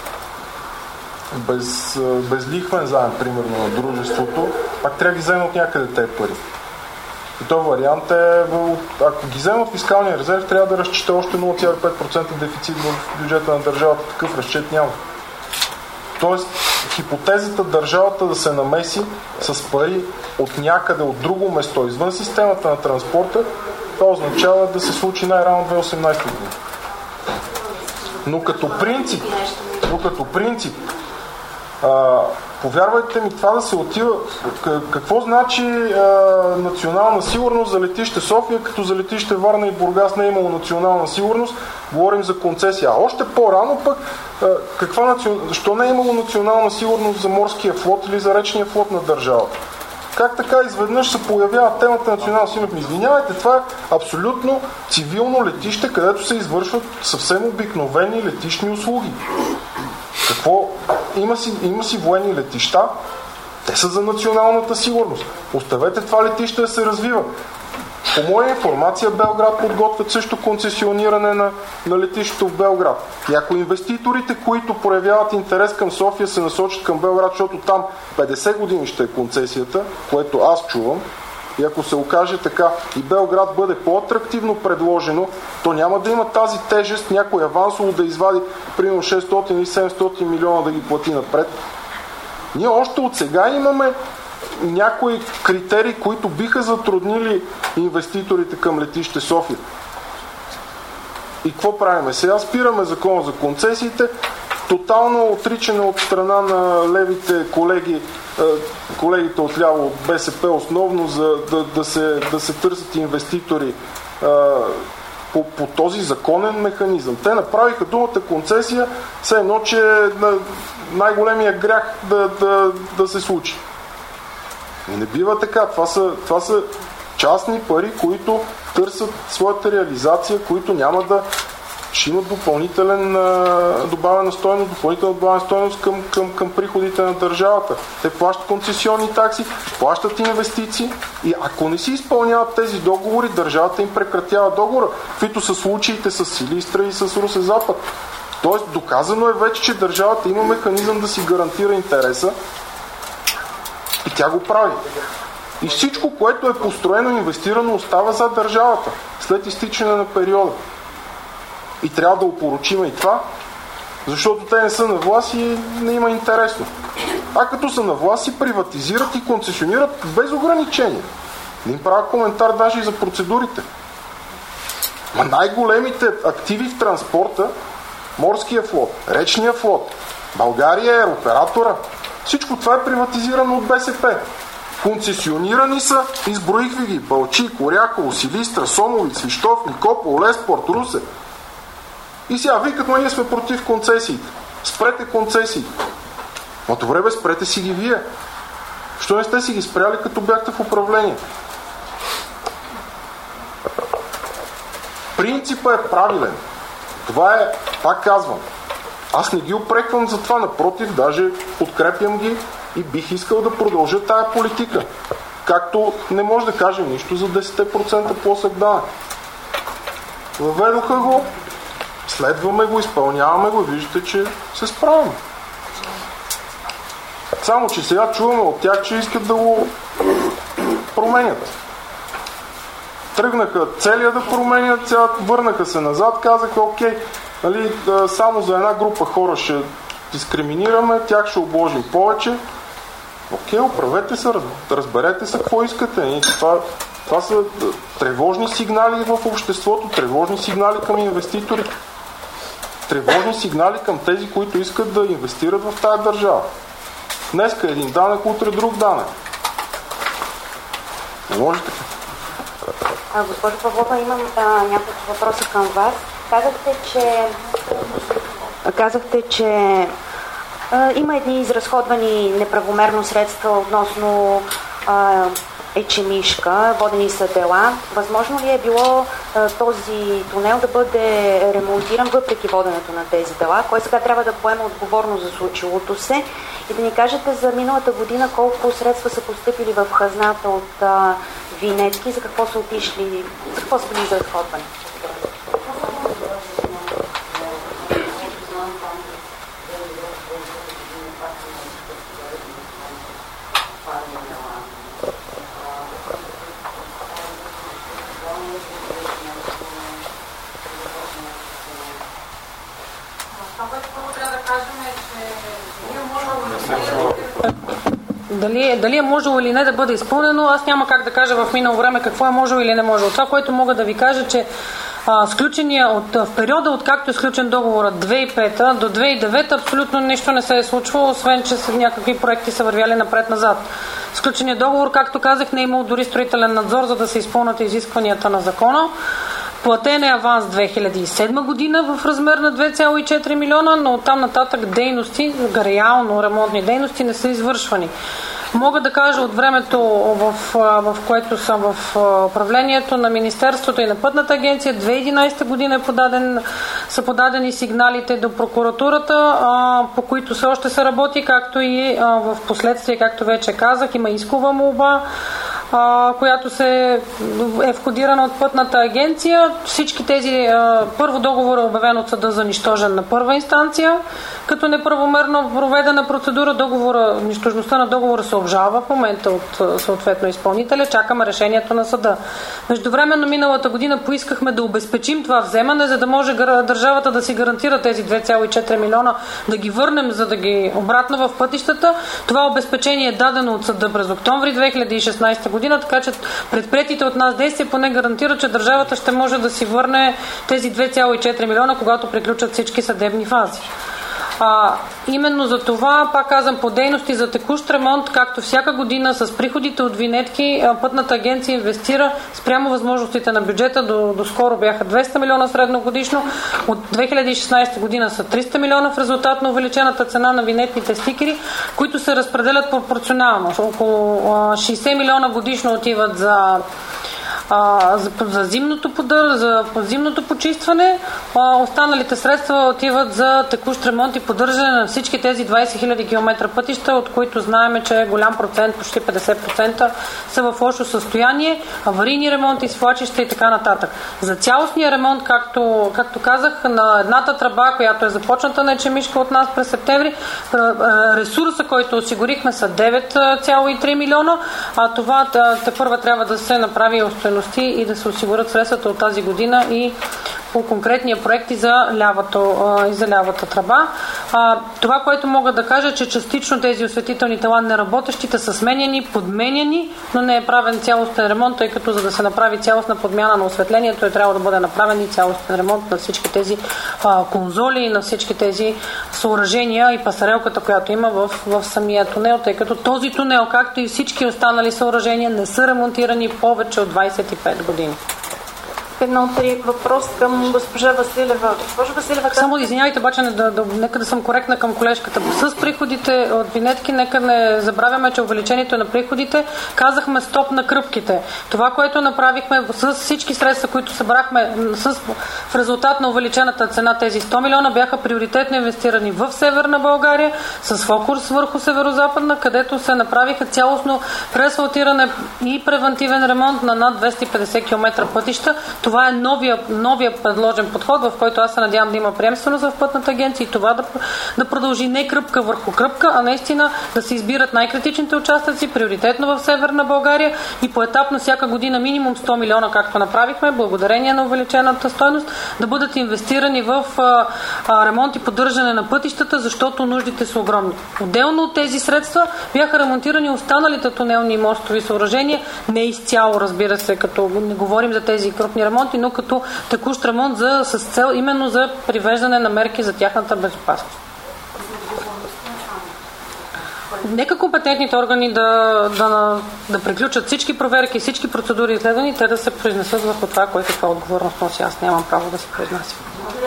безлихвен заем, примерно, на дружеството, пак трябва да ги вземе от някъде тези пари. И този вариант е, ако ги вземе от фискалния резерв, трябва да разчита още 0,5% дефицит в бюджета на държавата. Такъв разчет няма. Тоест, хипотезата държавата да се намеси с пари от някъде, от друго место, извън системата на транспорта, това означава да се случи най-рано 2018 година. Но като принцип, повярвайте ми, това да се отива... Какво значи национална сигурност за летище София, като за летище Варна и Бургас не е имало национална сигурност? Говорим за концесия. А още по-рано пък, защо не е имало национална сигурност за морския флот или за речния флот на държавата? Как така изведнъж се появява темата национална сигурност? Извинявайте, това е абсолютно цивилно летище, където се извършват съвсем обикновени летищни услуги. Какво? Има си военни летища, те са за националната сигурност. Оставете това летище да се развива. По моя информация, Белград подготвят също концесиониране на летището в Белград. И ако инвеститорите, които проявяват интерес към София, се насочат към Белград, защото там 50 години ще е концесията, което аз чувам, и ако се окаже така и Белград бъде по-атрактивно предложено, то няма да има тази тежест някой авансово да извади примерно 600 или 700 милиона да ги плати напред. Ние още от сега имаме някои критерии, които биха затруднили инвеститорите към летище София. И какво правиме? Сега спираме закона за концесиите, тотално отричане от страна на левите колеги, колегите отляво от БСП основно, за да се търсят инвеститори по този законен механизъм. Те направиха думата концесия, все едно, че е най-големия грях да се случи. И не бива така. Това са частни пари, които търсят своята реализация, които няма да ще имат добавена стойност към приходите на държавата. Те плащат концесионни такси, плащат инвестиции и ако не си изпълняват тези договори, държавата им прекратява договора, каквито са случаите с Силистра и с Русе-Запад. Тоест, доказано е вече, че държавата има механизъм да си гарантира интереса и тя го прави. И всичко, което е построено и инвестирано, остава за държавата след изтичане на периода. И трябва да опорочим и това, защото те не са на власт и не има интересно. А като са на власт, си приватизират и концесионират без ограничения. Не им правя коментар даже и за процедурите. Ма най-големите активи в транспорта, морския флот, речния флот, България е оператора. Всичко това е приватизирано от БСП. Концесионирани са, изброих ви ги, Балчик, Оряхово, Силистра, Сомовит, Свищов, Никопол, Леспорт, Русе. И сега викат, ние сме против концесиите. Спрете концесиите. Но добре бе, спрете си ги вие. Що не сте си ги спряли, като бяхте в управление? Принципът е правилен. Това е, пак казвам, аз не ги упреквам за това, напротив, даже подкрепям ги и бих искал да продължа тая политика. Както не може да кажем нищо за 10% плосък данък. Въведоха го, следваме го, изпълняваме го и виждате, че се справяме. Само, че сега чуваме от тях, че искат да го променят. Тръгнаха целия да променят, сега върнаха се назад, казаха, окей, Нали, само за една група хора ще дискриминираме, тях ще обложим повече. Окей, оправете се, разберете се какво искате. Това са тревожни сигнали в обществото, тревожни сигнали към инвеститорите, тревожни сигнали към тези, които искат да инвестират в тази държава. Днеска един данък, утре друг данък. Не може така. Госпожо Павлова, имам няколко въпроса към вас. Казахте, че има едни изразходвани неправомерно средства относно Ечемишка, водени са дела. Възможно ли е било този тунел да бъде ремонтиран въпреки воденето на тези дела? Кой сега трябва да поема отговорност за случилото се? И да ни кажете за миналата година колко средства са постъпили в хазната от винетки, за какво са отишли, за какво са били изразходвани? Дали е можело или не да бъде изпълнено, аз няма как да кажа в минало време какво е можело или не можело. Това, което мога да ви кажа, че сключения в периода, откакто е сключен договорът 2005 до 2009, абсолютно нищо не се е случвало, освен че някакви проекти са вървяли напред-назад. Сключения договор, както казах, не е имал дори строителен надзор, за да се изпълнят изискванията на закона. Платен е аванс 2007 година в размер на 2,4 милиона, но оттам нататък дейности, реално ремонтни дейности не са извършвани. Мога да кажа от времето, в което съм в управлението на Министерството и на Пътната агенция, 2011 година са подадени сигналите до прокуратурата, по които все още се работи, както и в последствие, както вече казах, има искова молба, която е входирана от Пътната агенция. Всички тези, първо договор е обявен от съда за нищожен на първа инстанция, като неправомерно проведена процедура. Нищожността на договора се обжалва в момента от съответно изпълнителя. Чакаме решението на съда. Междувременно миналата година поискахме да обезпечим това вземане, за да може държавата да си гарантира тези 2,4 милиона, да ги върнем, за да ги обратно в пътищата. Това обезпечение е дадено от съда през октомври 2016 година, така че предприетите от нас действия поне гарантират, че държавата ще може да си върне тези 2,4 милиона, когато приключат всички съдебни фази. Именно за това, пак казвам, по дейности за текущ ремонт, както всяка година с приходите от винетки, Пътната агенция инвестира спрямо възможностите на бюджета. До скоро бяха 200 милиона средногодишно. От 2016 година са 300 милиона в резултат на увеличената цена на винетните стикери, които се разпределят пропорционално. Около 60 милиона годишно отиват за зимното почистване. Останалите средства отиват за текущ ремонт и поддържане на всички тези 20 000 км пътища, от които знаем, че голям процент, почти 50%, са в лошо състояние, аварийни ремонти, свлачища и така нататък. За цялостния ремонт, както казах, на едната тръба, която е започната на Ечемишка от нас през септември, ресурса, който осигурихме, са 9,3 милиона, а това първа трябва да се направи и да се осигурят средствата от тази година и по конкретния проект и за лявата тръба. Това, което мога да кажа, че частично тези осветителни тела неработещите са сменяни, подменяни, но не е правен цялостен ремонт, тъй като за да се направи цялостна подмяна на осветлението е трябва да бъде направен и цялостен ремонт на всички тези конзоли и на всички тези съоръжения и пасарелката, която има в самия тунел, тъй като този тунел, както и всички останали съоръжения, не са ремонтирани повече от 25 години. Въпрос към госпожа Василева. Госпожа Василева, само извинявайте, обаче нека да съм коректна към колежката. С приходите от винетки, нека не забравяме, че увеличението на приходите, казахме стоп на кръпките. Това, което направихме с всички средства, които събрахме в резултат на увеличената цена, тези 100 милиона бяха приоритетно инвестирани в Северна България, с фокус върху Северозападна, където се направиха цялостно преасфалтиране и превентивен ремонт на над 250 км пътища. Това е новия предложен подход, в който аз се надявам да има приемственост в Пътната агенция и това да продължи не кръпка върху кръпка, а наистина да се избират най-критичните участъци, приоритетно в Северна България и поетапно всяка година минимум 100 милиона, както направихме, благодарение на увеличената стойност, да бъдат инвестирани в ремонт и поддържане на пътищата, защото нуждите са огромни. Отделно от тези средства бяха ремонтирани останалите тунелни и мостови съоръжения, не изцяло, разбира се, като не говорим за тези крупни ремонти, но като текущ ремонт с цел именно за привеждане на мерки за тяхната безопасност. Нека компетентните органи да приключат всички проверки, всички процедури изследвани, те да се произнесат върху това, което е отговорност носи. Аз нямам право да се произнасям.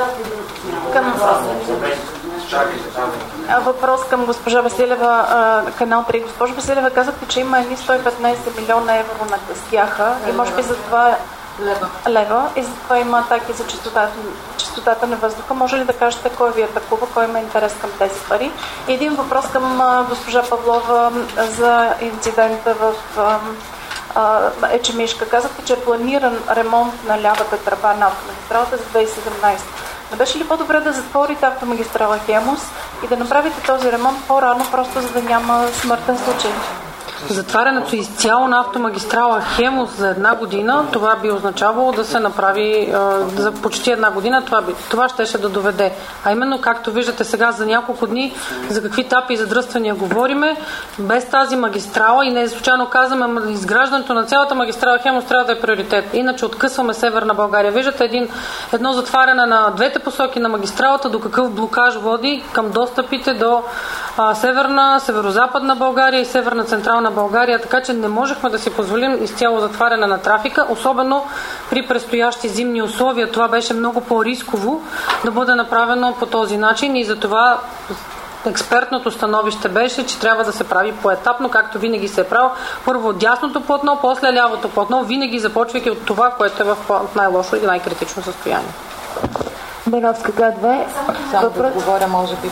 Въпрос към госпожа Василева, канал 3. Госпожа Василева, казахте, че има едни 115 милиона евро на бяха и може би за това лева и за това има атаки за чистотата на въздуха. Може ли да кажете кой ви атакува, кой има интерес към тези пари? И един въпрос към госпожа Павлова за инцидента в Ечемишка. Казахте, че е планиран ремонт на лявата тръба на автомагистралата за 2017. Не беше ли по-добре да затворите автомагистрала Хемус и да направите този ремонт по-рано, просто за да няма смъртен случай? Затварянето изцяло на автомагистрала Хемус за една година, това би означавало да се направи за почти една година, това щеше да доведе. А именно, както виждате сега за няколко дни, за какви тапи и задръствания говориме, без тази магистрала и не случайно казваме, изграждането на цялата магистрала Хемус трябва да е приоритет. Иначе откъсваме Северна България. Виждате едно затваряне на двете посоки на магистралата, до какъв блокаж води към достъпите до северна, северо-западна България и северна централна България, така че не можехме да си позволим изцяло затваряне на трафика, особено при предстоящи зимни условия. Това беше много по-рисково да бъде направено по този начин и затова експертното становище беше, че трябва да се прави поетапно, както винаги се е правило. Първо дясното платно, после лявото платно, винаги започвайки от това, което е в най-лошо и най-критично състояние. Беновска К2. Само да отговоря, може би,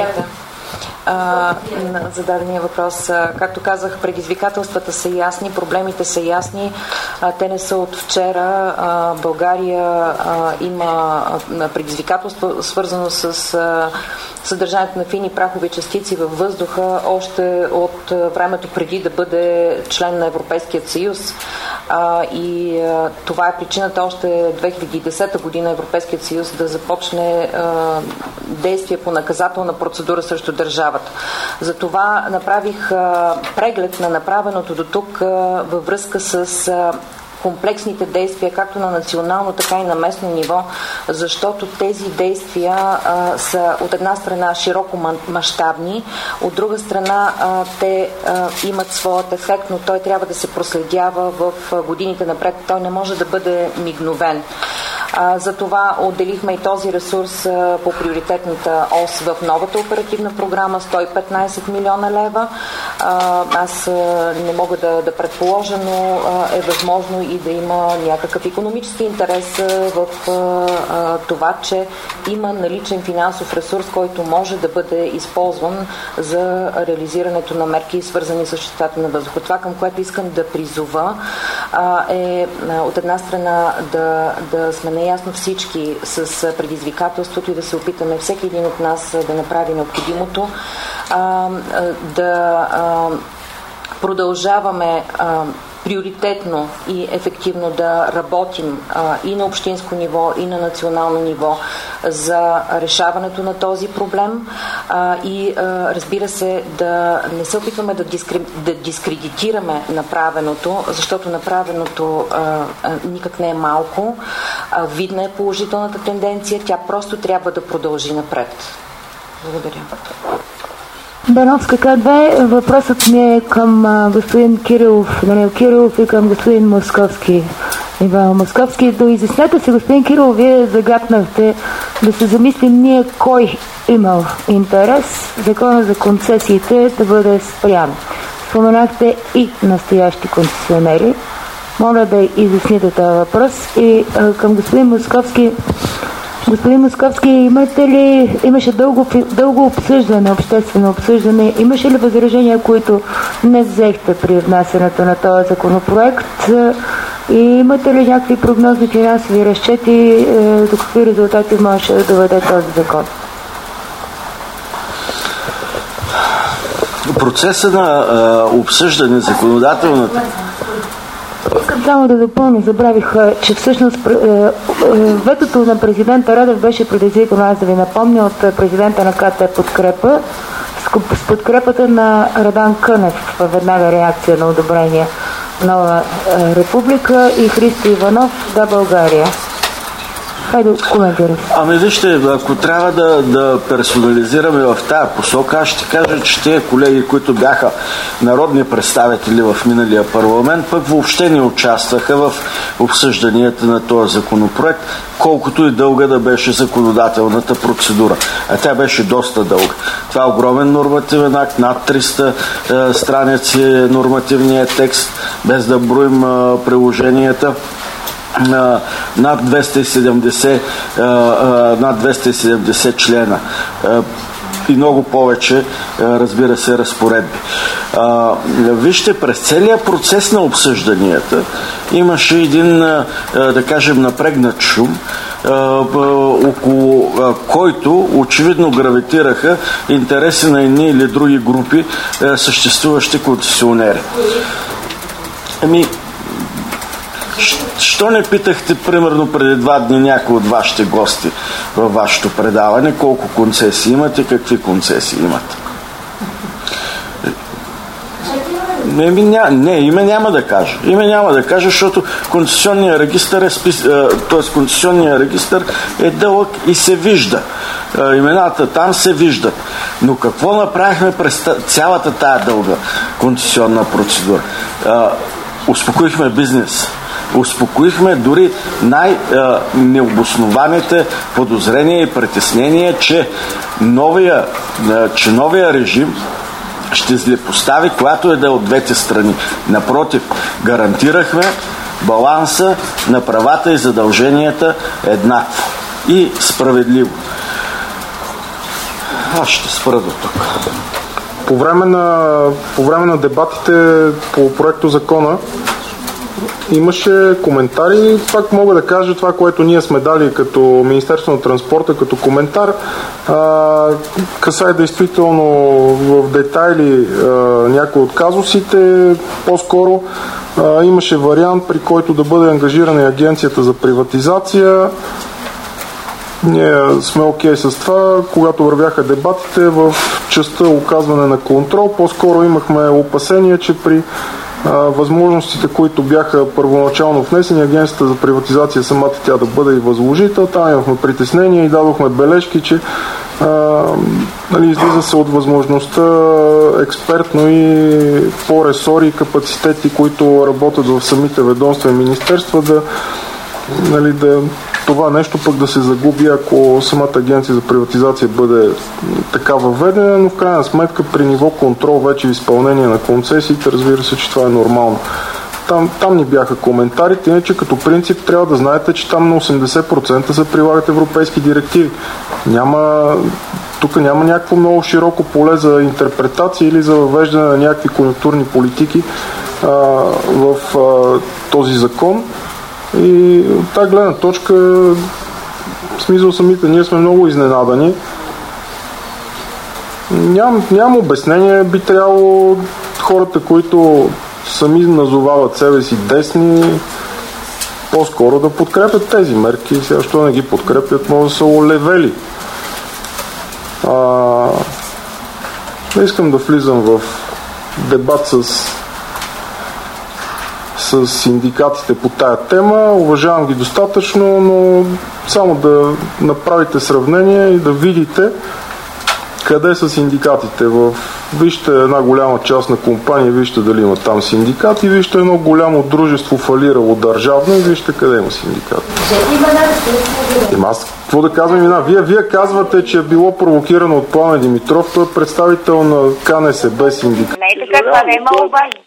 на зададения въпрос. Както казах, предизвикателствата са ясни, проблемите са ясни. Те не са от вчера. България има предизвикателство, свързано с съдържанието на фини прахови частици във въздуха още от времето преди да бъде член на Европейския съюз. И това е причината още 2010 година Европейският съюз да започне действие по наказателна процедура срещу държавата. Затова направих преглед на направеното до тук във връзка с комплексните действия, както на национално, така и на местно ниво, защото тези действия са от една страна широко мащабни, от друга страна те имат своят ефект, но той трябва да се проследява в годините напред. Той не може да бъде мигновен. Затова отделихме и този ресурс по приоритетната ос в новата оперативна програма 115 милиона лева. Аз не мога да предположа, но е възможно и да има някакъв икономически интерес в това, че има наличен финансов ресурс, който може да бъде използван за реализирането на мерки, свързани с чистотата на въздуха. Това, към което искам да призова, е от една страна да сме наясно всички с предизвикателството и да се опитаме всеки един от нас да направи необходимото, да продължаваме приоритетно и ефективно да работим и на общинско ниво, и на национално ниво за решаването на този проблем и разбира се да не се опитваме да дискредитираме направеното, защото направеното никак не е малко. Видна е положителната тенденция, тя просто трябва да продължи напред. Благодаря. Беновска К2. Въпросът ми е към господин Даниел Кирилов и към господин Московски. Иван Московски, да изяснете се, господин Кирилов, вие загатнахте да се замислим ние кой имал интерес закона за концесиите да бъде спрян. Споменахте и настоящи концесионери. Моля да изясните този въпрос. И към господин Московски. Господин Московски, имаше дълго обсъждане, обществено обсъждане, имаше ли възражения, които не взехте при внасянето на този законопроект? И имате ли някакви прогнозни финансови разчети, до какви резултати може да доведе този закон? Процеса на обсъждане законодателната. Искам само да допълня, забравих, че всъщност ветото на президента Радев беше предизвикано, аз да ви напомня, от президента на КТ Подкрепа с подкрепата на Радан Кънев в веднага реакция на одобрение Нова република и Христо Иванов да България. Хайде, коментирай. Ами вижте, ако трябва да персонализираме в тая посока, аз ще кажа, че тези колеги, които бяха народни представители в миналия парламент, пък въобще не участваха в обсъжданията на този законопроект, колкото и дълга да беше законодателната процедура. А тя беше доста дълга. Това е огромен нормативен акт, над 300 страници нормативния текст, без да броим приложенията. Над 270 члена и много повече, разбира се, разпоредби. Вижте, през целия процес на обсъжданията имаше един, да кажем, напрегнат шум, около който очевидно гравитираха интереси на едни или други групи съществуващи концесионери. Що не питахте, примерно, преди 2 дни някой от вашите гости във вашето предаване, колко концесии имате, какви концесии имате? Име няма да кажа. Защото концесионният регистър концесионният регистър е дълъг и се вижда. Имената там се виждат. Но какво направихме през цялата тая дълга концесионна процедура? Успокоихме бизнес. Успокоихме дори най-необоснованите подозрения и притеснения, че новия режим ще злепостави която е да е от двете страни. Напротив, гарантирахме баланса на правата и задълженията еднакво и справедливо. Аз ще спра до тук. По време на дебатите по проекто закона имаше коментари. Пак мога да кажа това, което ние сме дали като Министерство на транспорта, като коментар. Касае действително в детайли някои от казусите. По-скоро имаше вариант, при който да бъде ангажирана и Агенцията за приватизация. Ние сме окей с това. Когато вървяха дебатите в частта оказване на контрол, по-скоро имахме опасение, че при възможностите, които бяха първоначално внесени, Агенцията за приватизация самата тя да бъде и възложител. Там имахме притеснения и дадохме бележки, че излиза се от възможността експертно и по ресори и капацитети, които работят в самите ведомства и министерства, това нещо пък да се загуби, ако самата Агенция за приватизация бъде така въведена, но в крайна сметка при ниво контрол вече изпълнение на концесиите, разбира се, че това е нормално. Там ни бяха коментарите, иначе като принцип трябва да знаете, че там на 80% се прилагат европейски директиви. Тук няма някакво много широко поле за интерпретация или за въвеждане на някакви конюнктурни политики в този закон. И от тази гледна точка, в смисъл самите, ние сме много изненадани. Нямам обяснение, би трябвало хората, които сами назовават себе си десни, по-скоро да подкрепят тези мерки. Сега, що не ги подкрепят, може да са олевели. Не искам да влизам в дебат с синдикатите по тая тема. Уважавам ги достатъчно, но само да направите сравнение и да видите къде са синдикатите. Вижте една голяма част на компания, вижте дали има там синдикати, вижте едно голямо дружество фалирало държавно и вижте къде има синдикати. Аз какво да казвам? Вие казвате, че е било провокирано от Пламен Димитров, той е представител на КНСБ синдикат. Не е така, това не е много важно.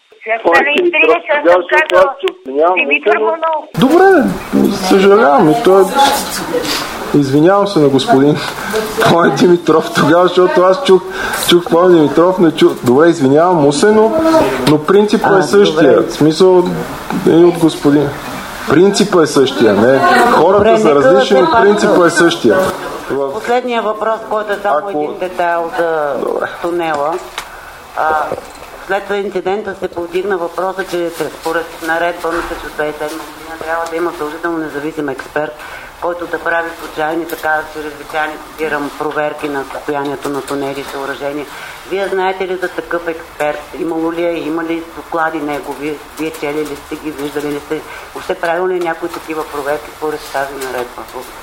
Добре, съжалявам. Извинявам се на господин Пламен Димитров тогава, защото аз чух Пламен Димитров, не чух. Добре, извинявам му се, но принципът е същия. В смисъл и от господин. Принципът е същия, не. Хората са различни, но принципът е същия. Последния въпрос, който е само един детайл за тунела. След инцидента се повдигна въпроса, че според наредба, мисля, че 2007 година трябва да има задължително независим експерт, който да прави случайни, така чрезвичайни, цитирам, проверки на състоянието на тунели и съоръжения. Вие знаете ли за такъв експерт? Имало ли е? Има ли доклади негови? Вие чели ли сте ги? Виждали ли сте? Въобще правилно ли някои такива проверки според тази наредба?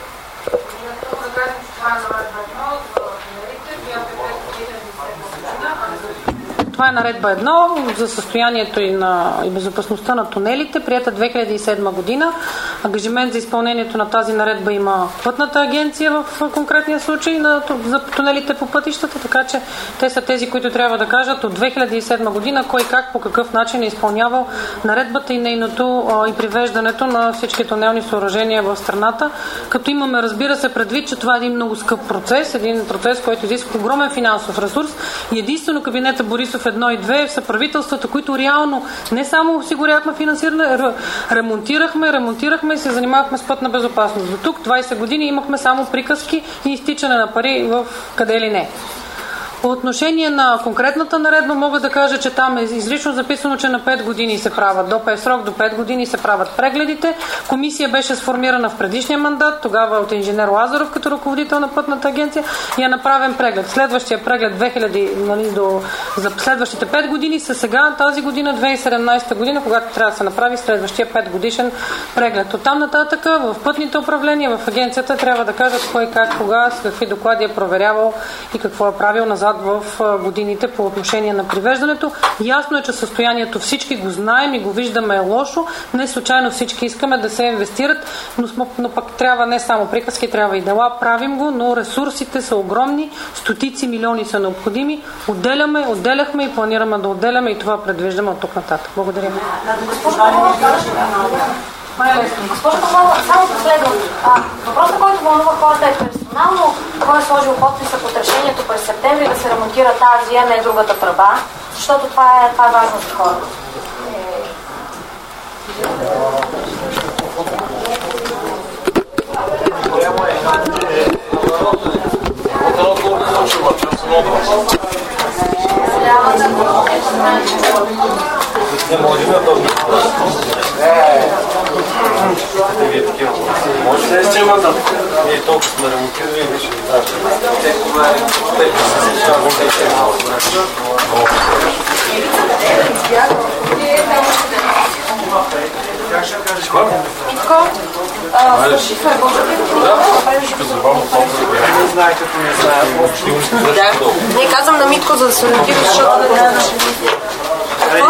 Това е наредба 1 за състоянието и безопасността на тунелите, прията 2007 година. Ангажимент за изпълнението на тази наредба има Пътната агенция в конкретния случай за тунелите по пътищата, така че те са тези, които трябва да кажат от 2007 година кой как, по какъв начин е изпълнявал наредбата и нейното и привеждането на всички тунелни съоръжения в страната, като имаме, разбира се, предвид, че това е един много скъп процес, един процес, който изисква огромен финансов ресурс и единствено кабинета Борисов 1 и 2 са правителствата, които реално не само осигуряхме финансиране, ремонтирахме и се занимавахме с пътна безопасност. До тук 20 години имахме само приказки и изтичане на пари в къде ли не. По отношение на конкретната наредба мога да кажа, че там е изрично записано, че на 5 години се правят, срок до 5 години се правят прегледите. Комисия беше сформирана в предишния мандат, тогава от инженер Лазаров като ръководител на Пътната агенция и е направен преглед. Следващия преглед 2000, за следващите 5 години са сега, тази година, 2017 година, когато трябва да се направи следващия 5 годишен преглед. Оттам нататък в пътните управления, в агенцията трябва да кажат кой как, кога, с какви доклади е проверявал и какво е правил назад в годините по отношение на привеждането. Ясно е, че състоянието всички го знаем и го виждаме е лошо. Не случайно всички искаме да се инвестират, но пък трябва не само приказки, трябва и дела. Правим го, но ресурсите са огромни, стотици милиони са необходими. Отделяхме и планираме да отделяме и това предвиждаме от тук нататък. Благодаря. Госпожо Павлова, само последно. Въпросът, който вълнува хората е персонално, кой е сложил подписа под решението през септември да се ремонтира тази, а не другата тръба, защото това е важно за хората. Може да е сцемата. Ние толкова сме ремонтирали и вече Не казвам на Митко, за да се ориентира, защото да не знаеш. Какво?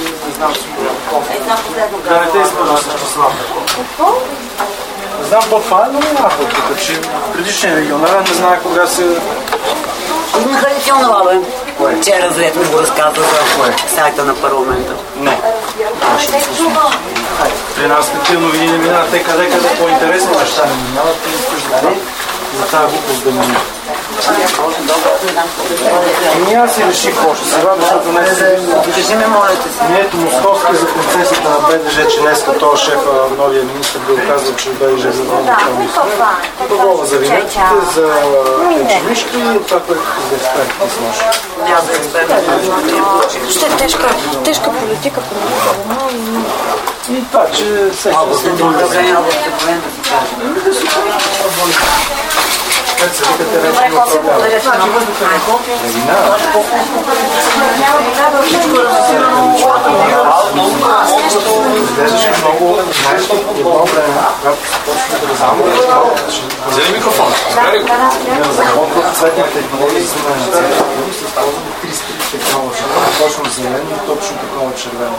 Да не те изпълня с числа. Не знам това е новина, тук, че предишния регионален не знае кога се... Традиционно, бабе. Вчера Злет ми го разказва за сайта на парламента. Не. При нас такива новини не минават. Те къде по-интересни неща не минават. За тази глупост да минава. И аз си реших какво ще се радва, защото днес не ето Московски за концесията на БДЖ, че днеска този шеф, новия министр, бил казал, че БДЖ за Доброва за винетите, за печенишки и това, което за експертите с нощ. Няма за експертите. Ще е тежка политика. И това, че всеки се добре няма да се повинен да се каже. Добре, после благодаря, че Взели микрофон. Цветните технологии за снимане на цветите се използват 300 технологии. Точно зелено и точно такова червено.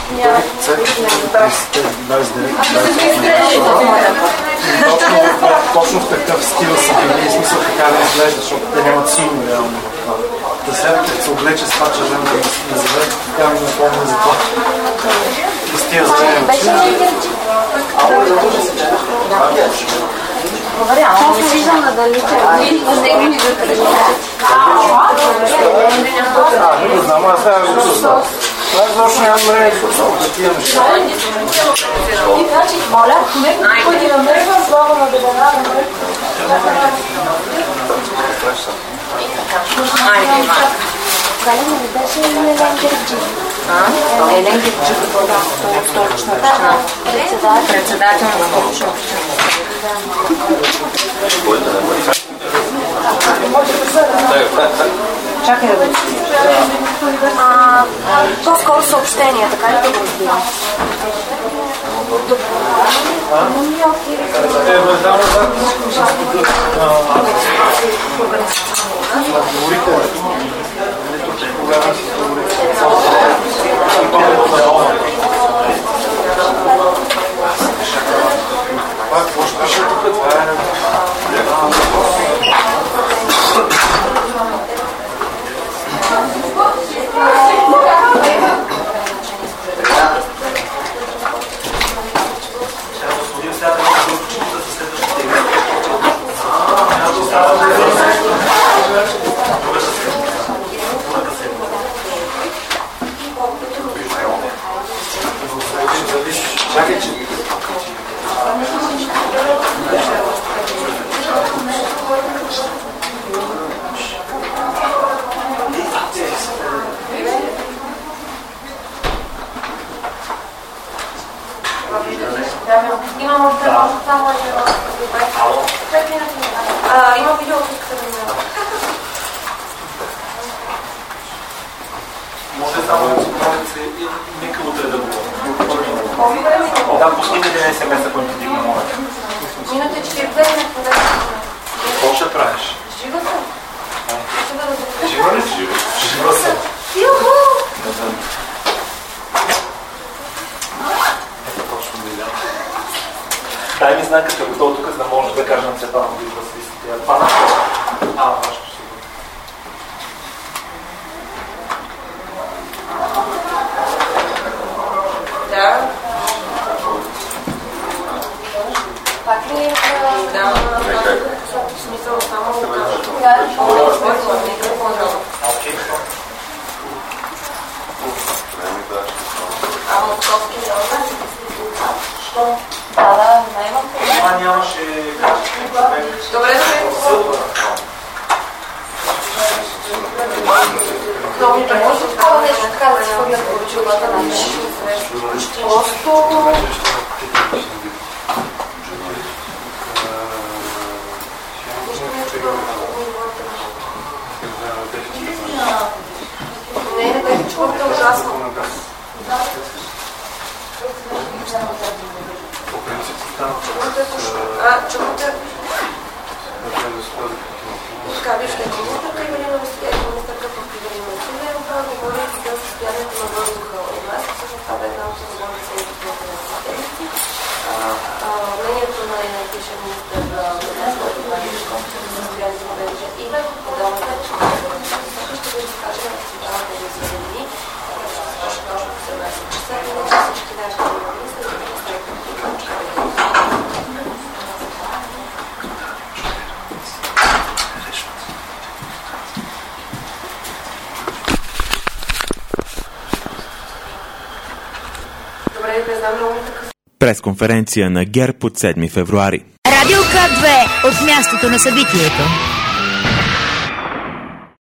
Точно в такъв стил са били, смисъл така да изглежда, защото те нямат силно реално в това. Да след като се облече с това червено да заведе, така ми напомня за това. И с тия зелено. Проверявам. Не виждам на дали не виждате. Не знам, аз знам. Аз нямам време. Моля, кой ти намерва слава на дебена? Галя, не беше ли Елен Герджи? Елен Герджи, столична община. Председател на столична община. Чакай да бъде. По-скоро съобщения, така ли да го разбирам? Имам още само има видео, ако искате да минава. Може само да се и нека утре да говорим. Да, пускайте един СМС, ако не дигна моля. Минута 40 на Какво ще правиш? Жива съм. Жива ли си? Жива съм. Юху! Дай ми знак, като е готов тук, за да може да кажа на Цветана да идва с листите. Пана? Вашето си. Да. Пак ли е да, в смисъл само московски няма? Що? Да, наймам. Това нямаше... Добре. Много не може да такова нещо, така да се хвърлят по чулата на просто... Не, тези чулата е ужасно. Чулата... Така, вижте, тук има един министърка в Киверина Василева, това говори за състоянието на въздуха у нас. Всъщност това бе една от съзвоните на седмици. Мнението на енергетичен министър на състоянието на БДЖ и отделната ще ви разкажа на централната ни съедини. Точно в 17 часа. Иначе всички наши министри да представят Пресконференция на ГЕРБ от 7 февруари. Радио К2 от мястото на събитието.